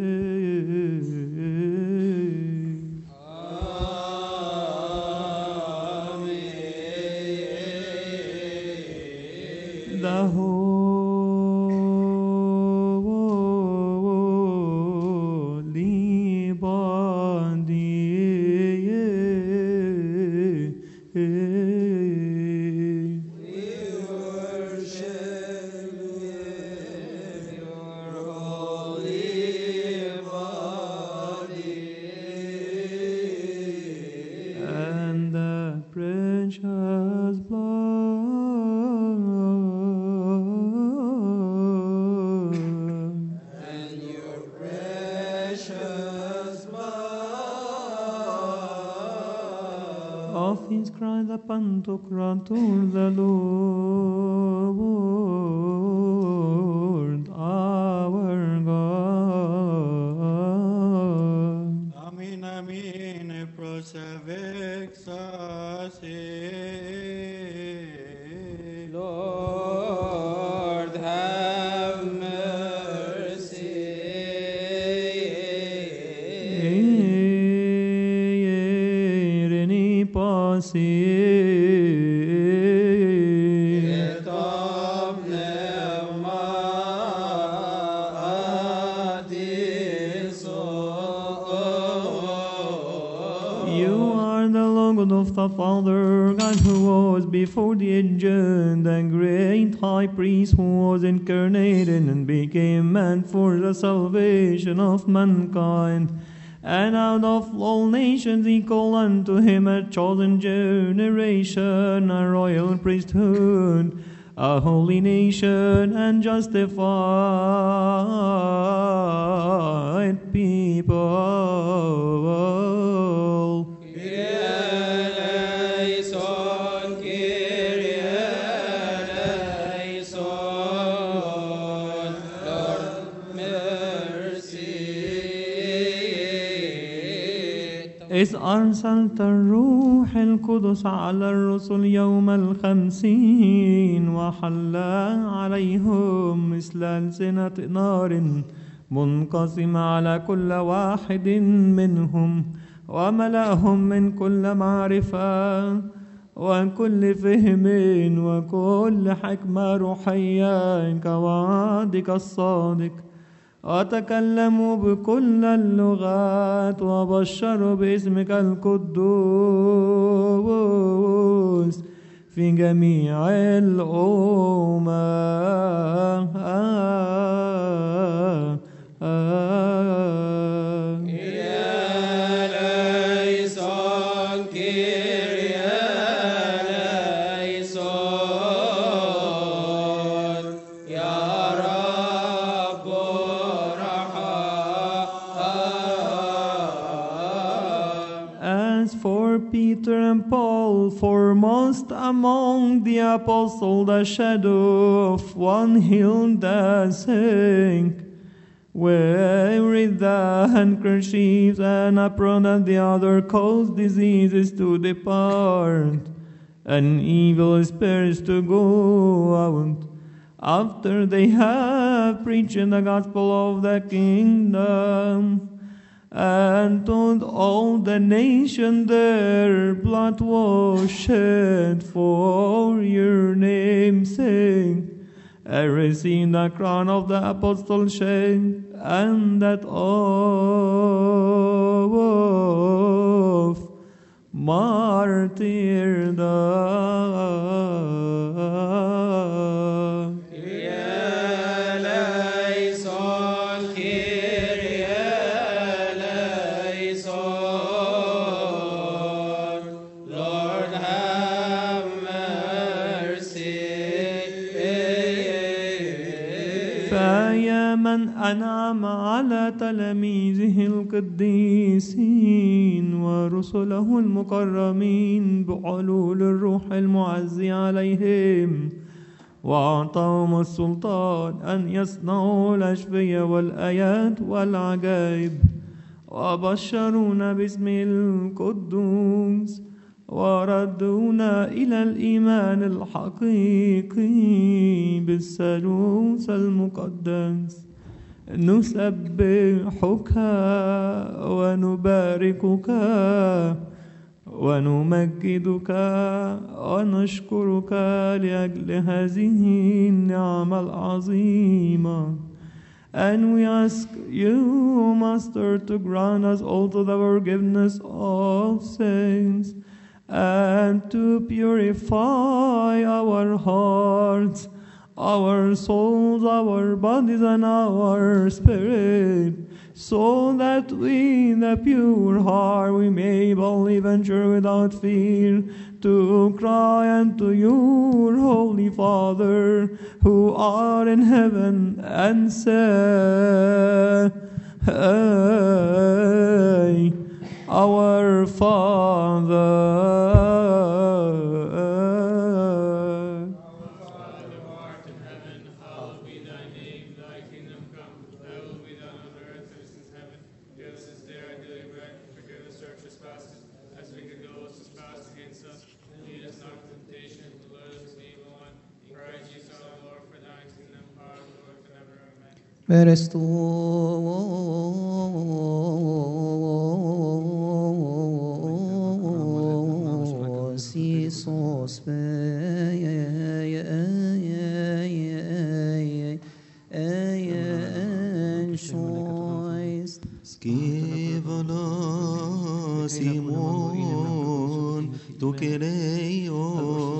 The holy body and the precious of his Christ the Pantocrator, the Lord our God. Amin, amin, prosevexasi. Lord, have mercy. Pasi et omnes rose before the ancient and great high priest who was incarnated and became man for the salvation of mankind. And out of all nations he called unto him a chosen generation, a royal priesthood, a holy nation, and justified people. إذ أرسلت الروح القدس على الرسل يوم 50 وحل عليهم مثل ألسنة نار منقسمة على كل واحد منهم وملأهم من كل معرفة وكل فهم وكل حكمة روحية كوعدك الصادق وتكلموا بكل اللغات وبشروا باسمك القدوس في جميع الأمم. Peter and Paul, foremost among the apostles, the shadow of one healed the sick, wherewith the handkerchiefs and apron and the other caused diseases to depart, and evil spirits to go out, after they have preached the gospel of the kingdom. And told all the nation their blood was shed for your name's sake, and received the crown of the apostleship and that of martyrdom. من أنعم على تلاميذه القديسين ورسله المكرمين بحلول الروح المعزي عليهم وأعطاهم السلطان أن يصنعوا الأشفية والآيات والعجائب وبشرونا باسم القدوس وردونا إلى الإيمان الحقيقي بالثالوث المقدس. نسبحك ونباركك ونمجدك ونشكرك لأجل هذه النعمة العظيمة. And we ask you, Master, to grant us also the forgiveness of sins and to purify our hearts, our souls, our bodies, and our spirit, so that we, the pure heart, we may boldly venture without fear to cry unto your Holy Father, who art in heaven, and say, Our Father, Berestos Iisus Skivala Simon, tu quereio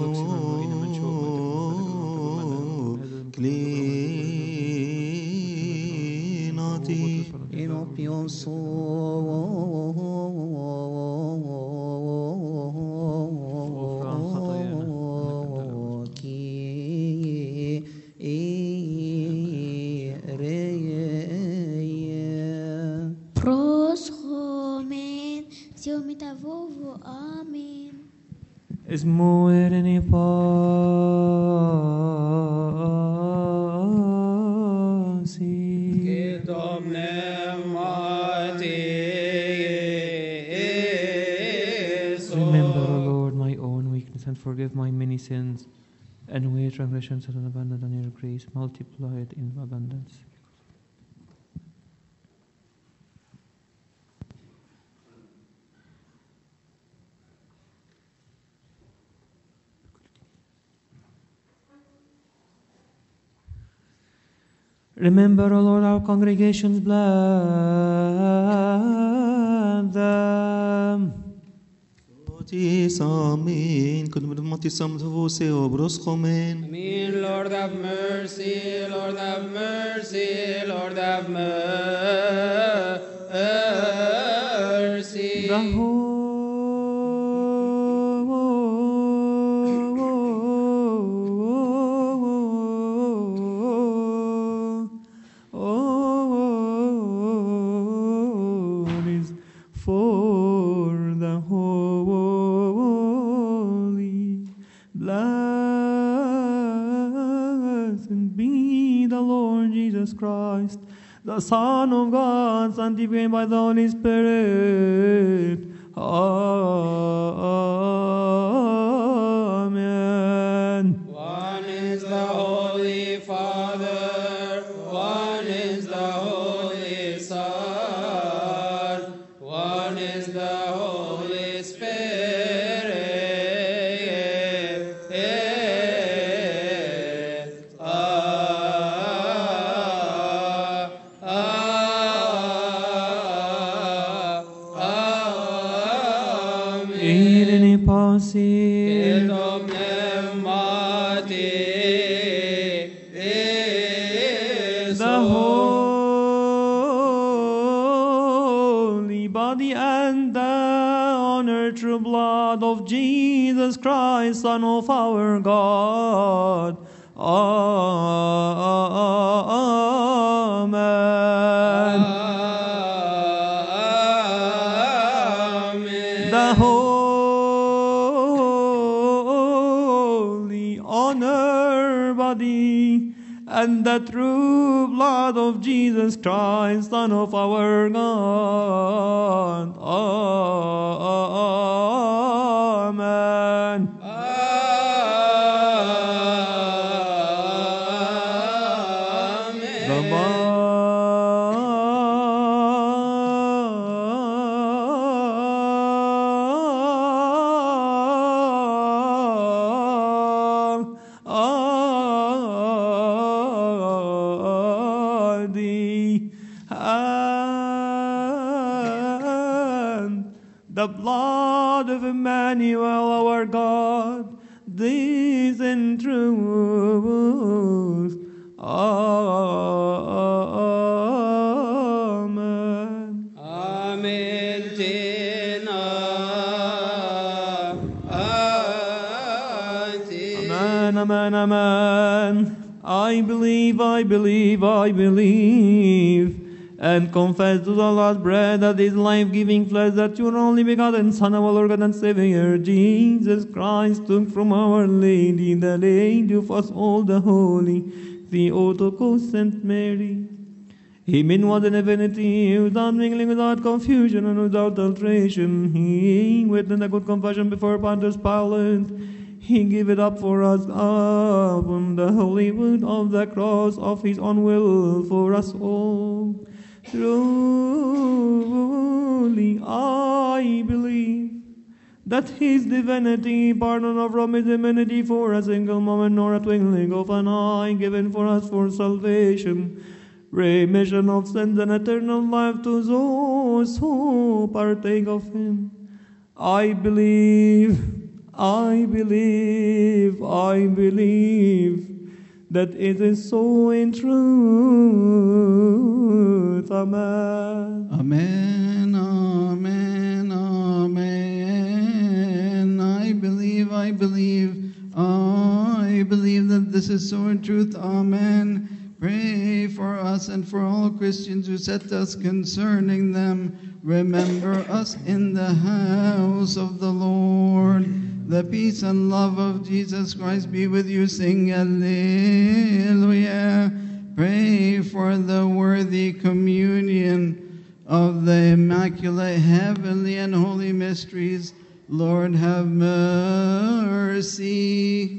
Pros homen, Sio mitavovo, amen. is moer in a pasi. Remember, O Lord, my own weakness and forgive my many sins, and where transgressions are abundant on your grace, multiply it in abundance. Remember, O Lord, our congregations, bless them. Otis, amen. Kunumatisam tavose obros chomen. Amen. Lord have mercy, Lord have mercy, Lord have mercy. The is for the holy. Blessed be the Lord Jesus Christ, the Son of God, sanctified by the Holy Spirit. Amen. One is the Holy Father, one is the Holy Son, one is the Holy Spirit. Irene pasi. Et omnem mati The holy body and the honored true blood of Jesus Christ, Son of our God. Amen. The holy honor body and the true blood of Jesus Christ, Son of our God. Amen. The blood of Emmanuel, our God, this in truth. Amen. Amen. Tina. Amen, amen, amen. I believe, I believe, I believe, and confess to the Lord bread that is life-giving flesh, that your only begotten Son, our Lord God and Savior, Jesus Christ, took from Our Lady, the Lady of us all, the Holy Theotokos and Mary. Him in one divinity, without mingling, without confusion, and without alteration, he, with the good compassion before Pontius Pilate, he gave it up for us upon the holy wood of the cross of his own will for us all. Truly, I believe that his divinity, pardon of from his humanity for a single moment, nor a twinkling of an eye, given for us for salvation, remission of sins and eternal life to those who partake of him. I believe that it is so in truth. Amen. Amen, amen, amen. I believe that this is so in truth. Amen. Pray for us and for all Christians who set us concerning them. Remember us in the house of the Lord. The peace and love of Jesus Christ be with you. Sing Alleluia. Pray for the worthy communion of the immaculate, heavenly, and holy mysteries. Lord, have mercy.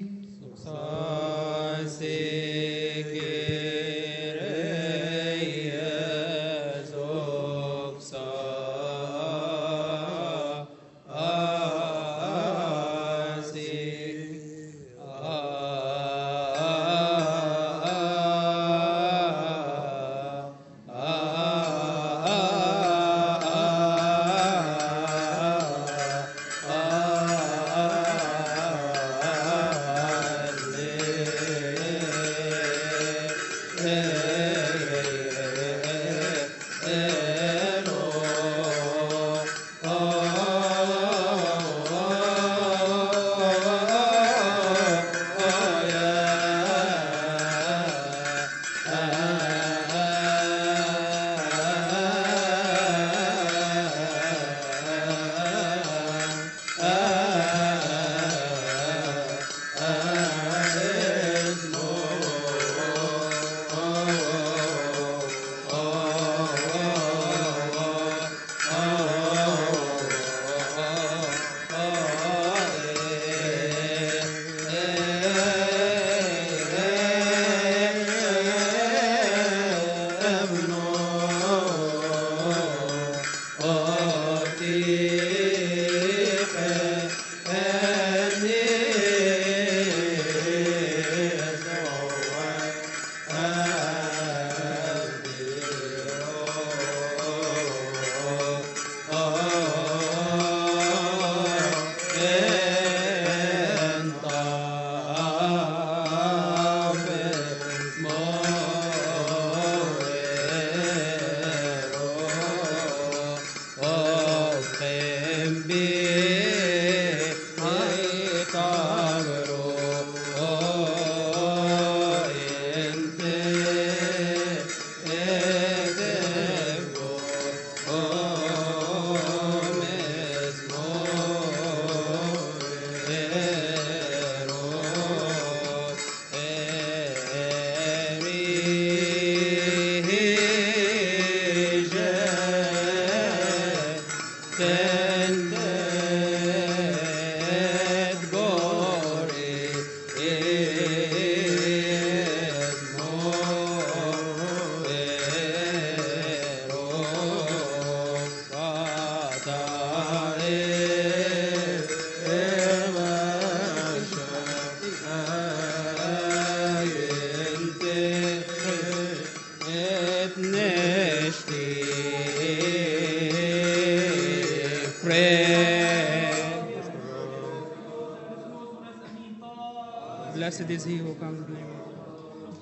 Blessed is he who comes in the name of the Lord.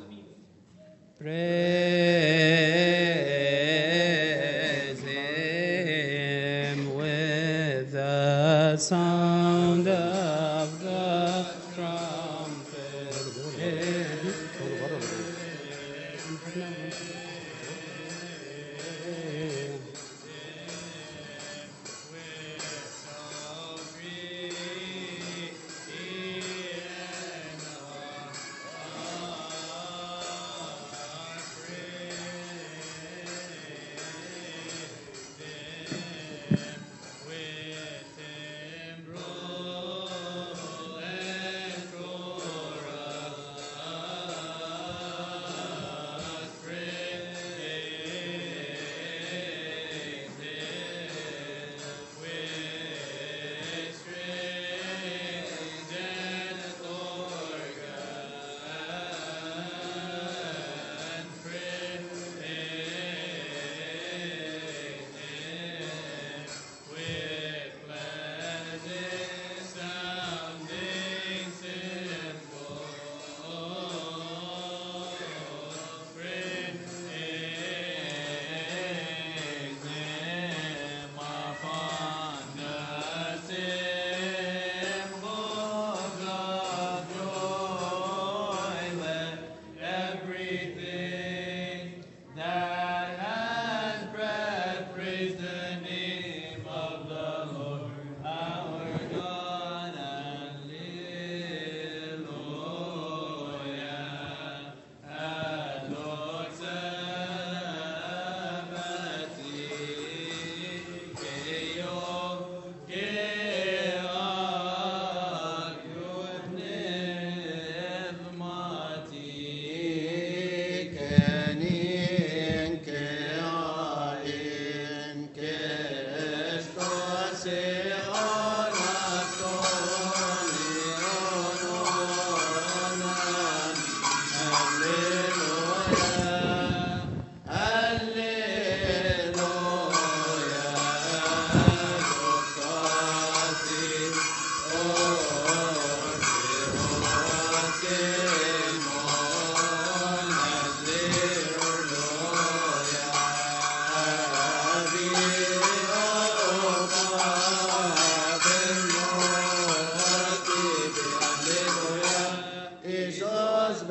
Praise him with the sound of the trumpet. Praise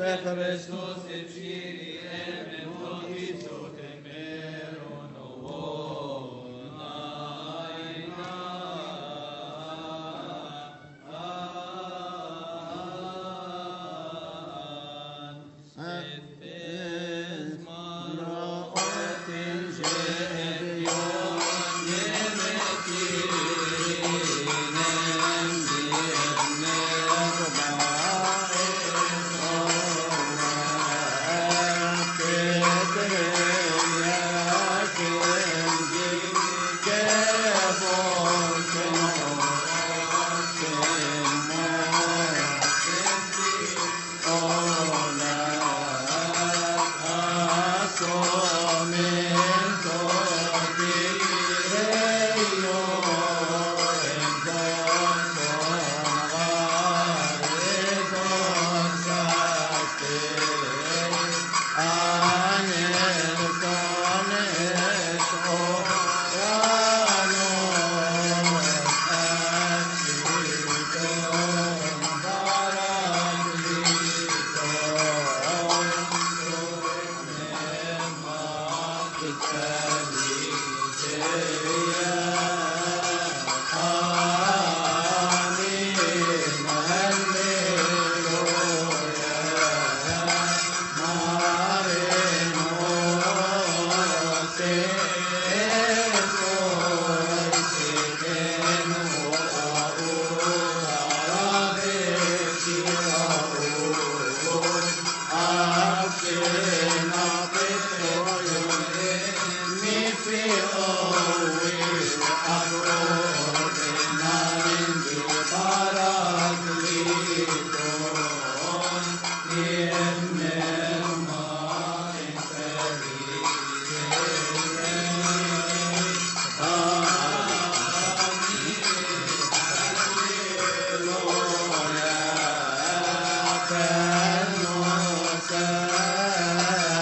Christus ipsiri emen hotisot emeron Hallelujah.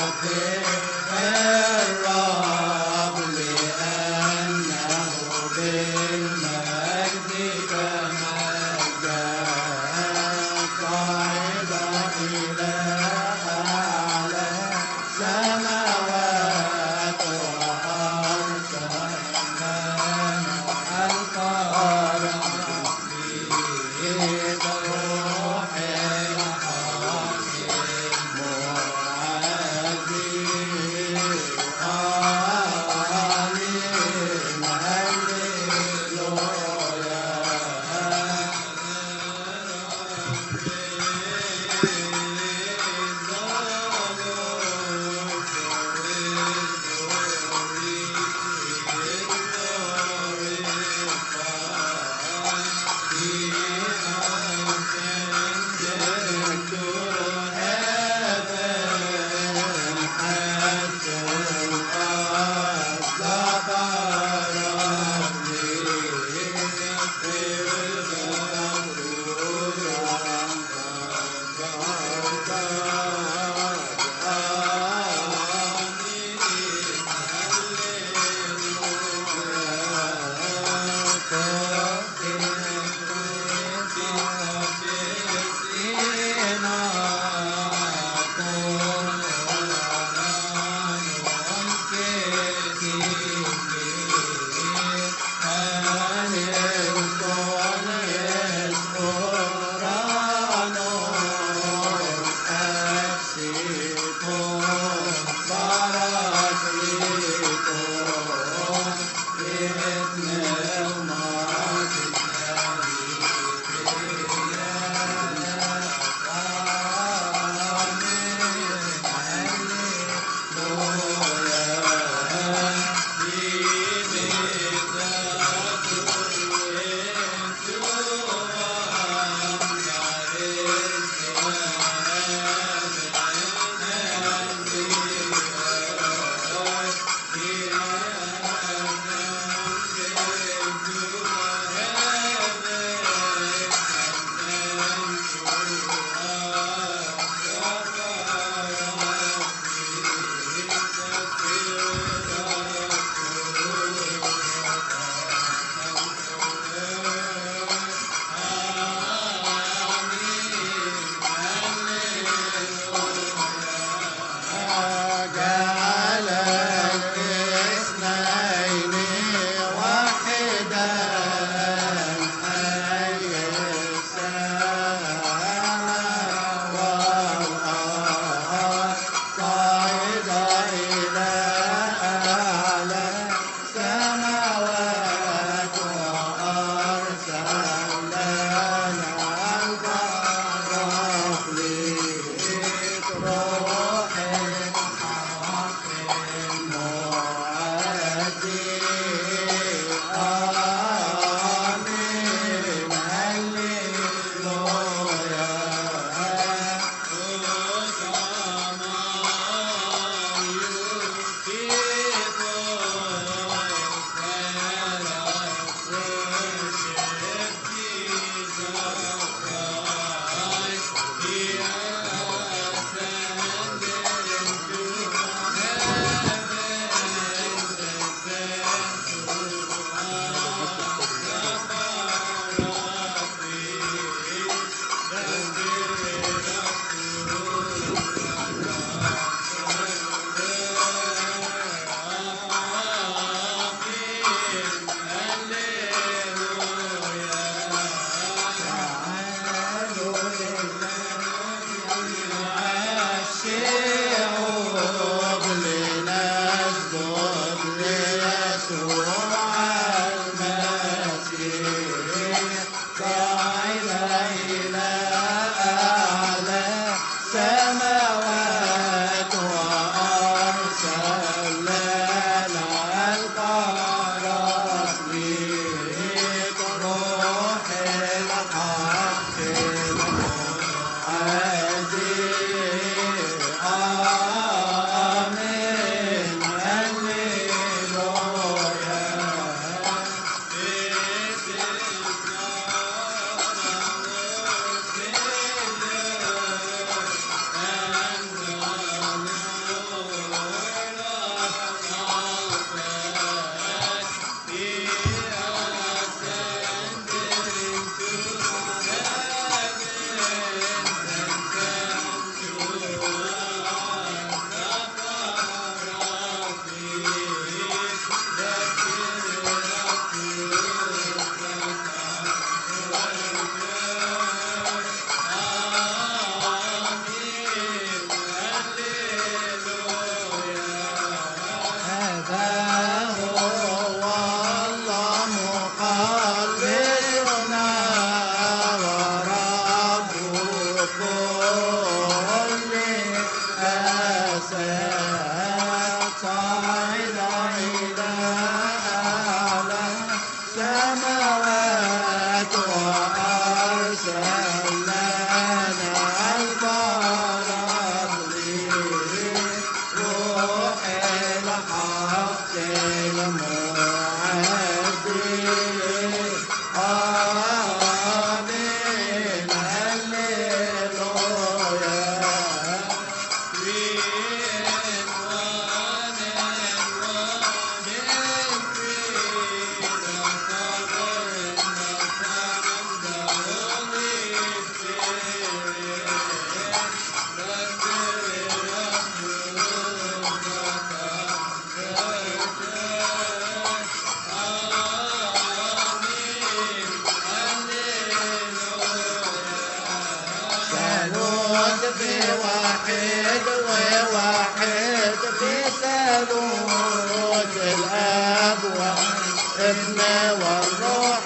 واحد وواحد في ثالوث الآب والابن والروح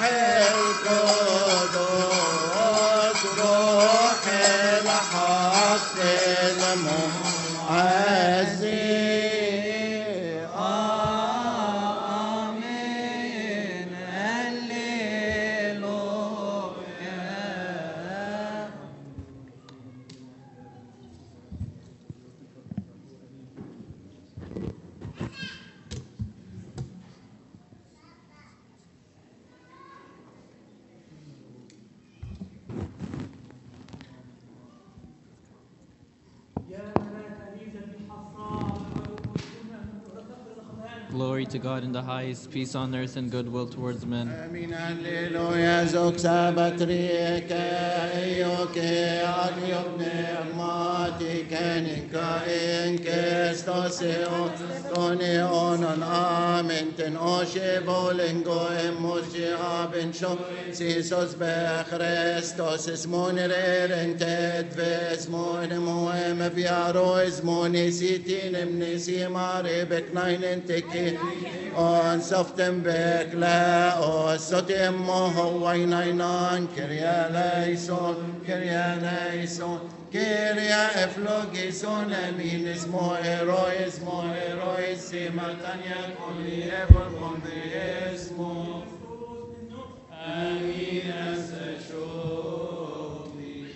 القدس روح الحق المعزي آمين هللويا. Glory to God in the highest, peace on earth and goodwill towards men. Amin alleluia zok sabatriek eioke aliobne mati kenika enkestos tone onon amen ten oshe volengo emoji aben sho sisos be Christos esmoner erentet vesmon moem viaro esmon sitin emnesimare beknainen teke on soften bekla o sotem ho wainainan keria leison keria eflogison amin esmo heroes simatania koli ever from the esmo amin as a shobli.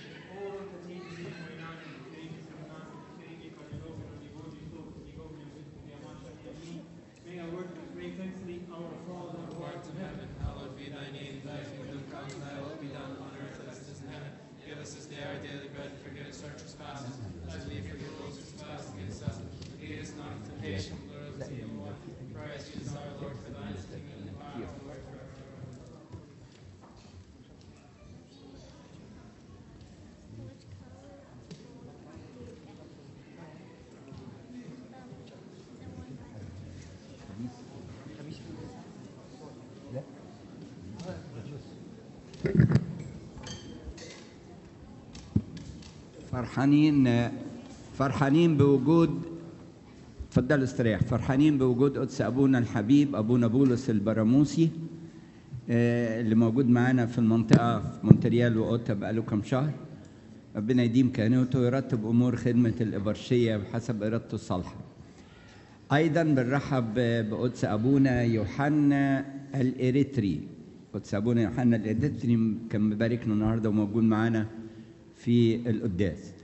فرحانين بوجود، تفضلوا استريح، فرحانين بوجود قدس أبونا الحبيب أبونا بولس البراموسي اللي موجود معانا في المنطقة في مونتريال وأوتا بقاله كام شهر. ربنا يديم كهنوته ويرتب أمور خدمة الإبرشية بحسب إرادته الصالحة. أيضا بنرحب بقدس أبونا يوحنا الإريتري. قدس أبونا يوحنا الإريتري كان مباركنا النهارده وموجود معانا في القداس.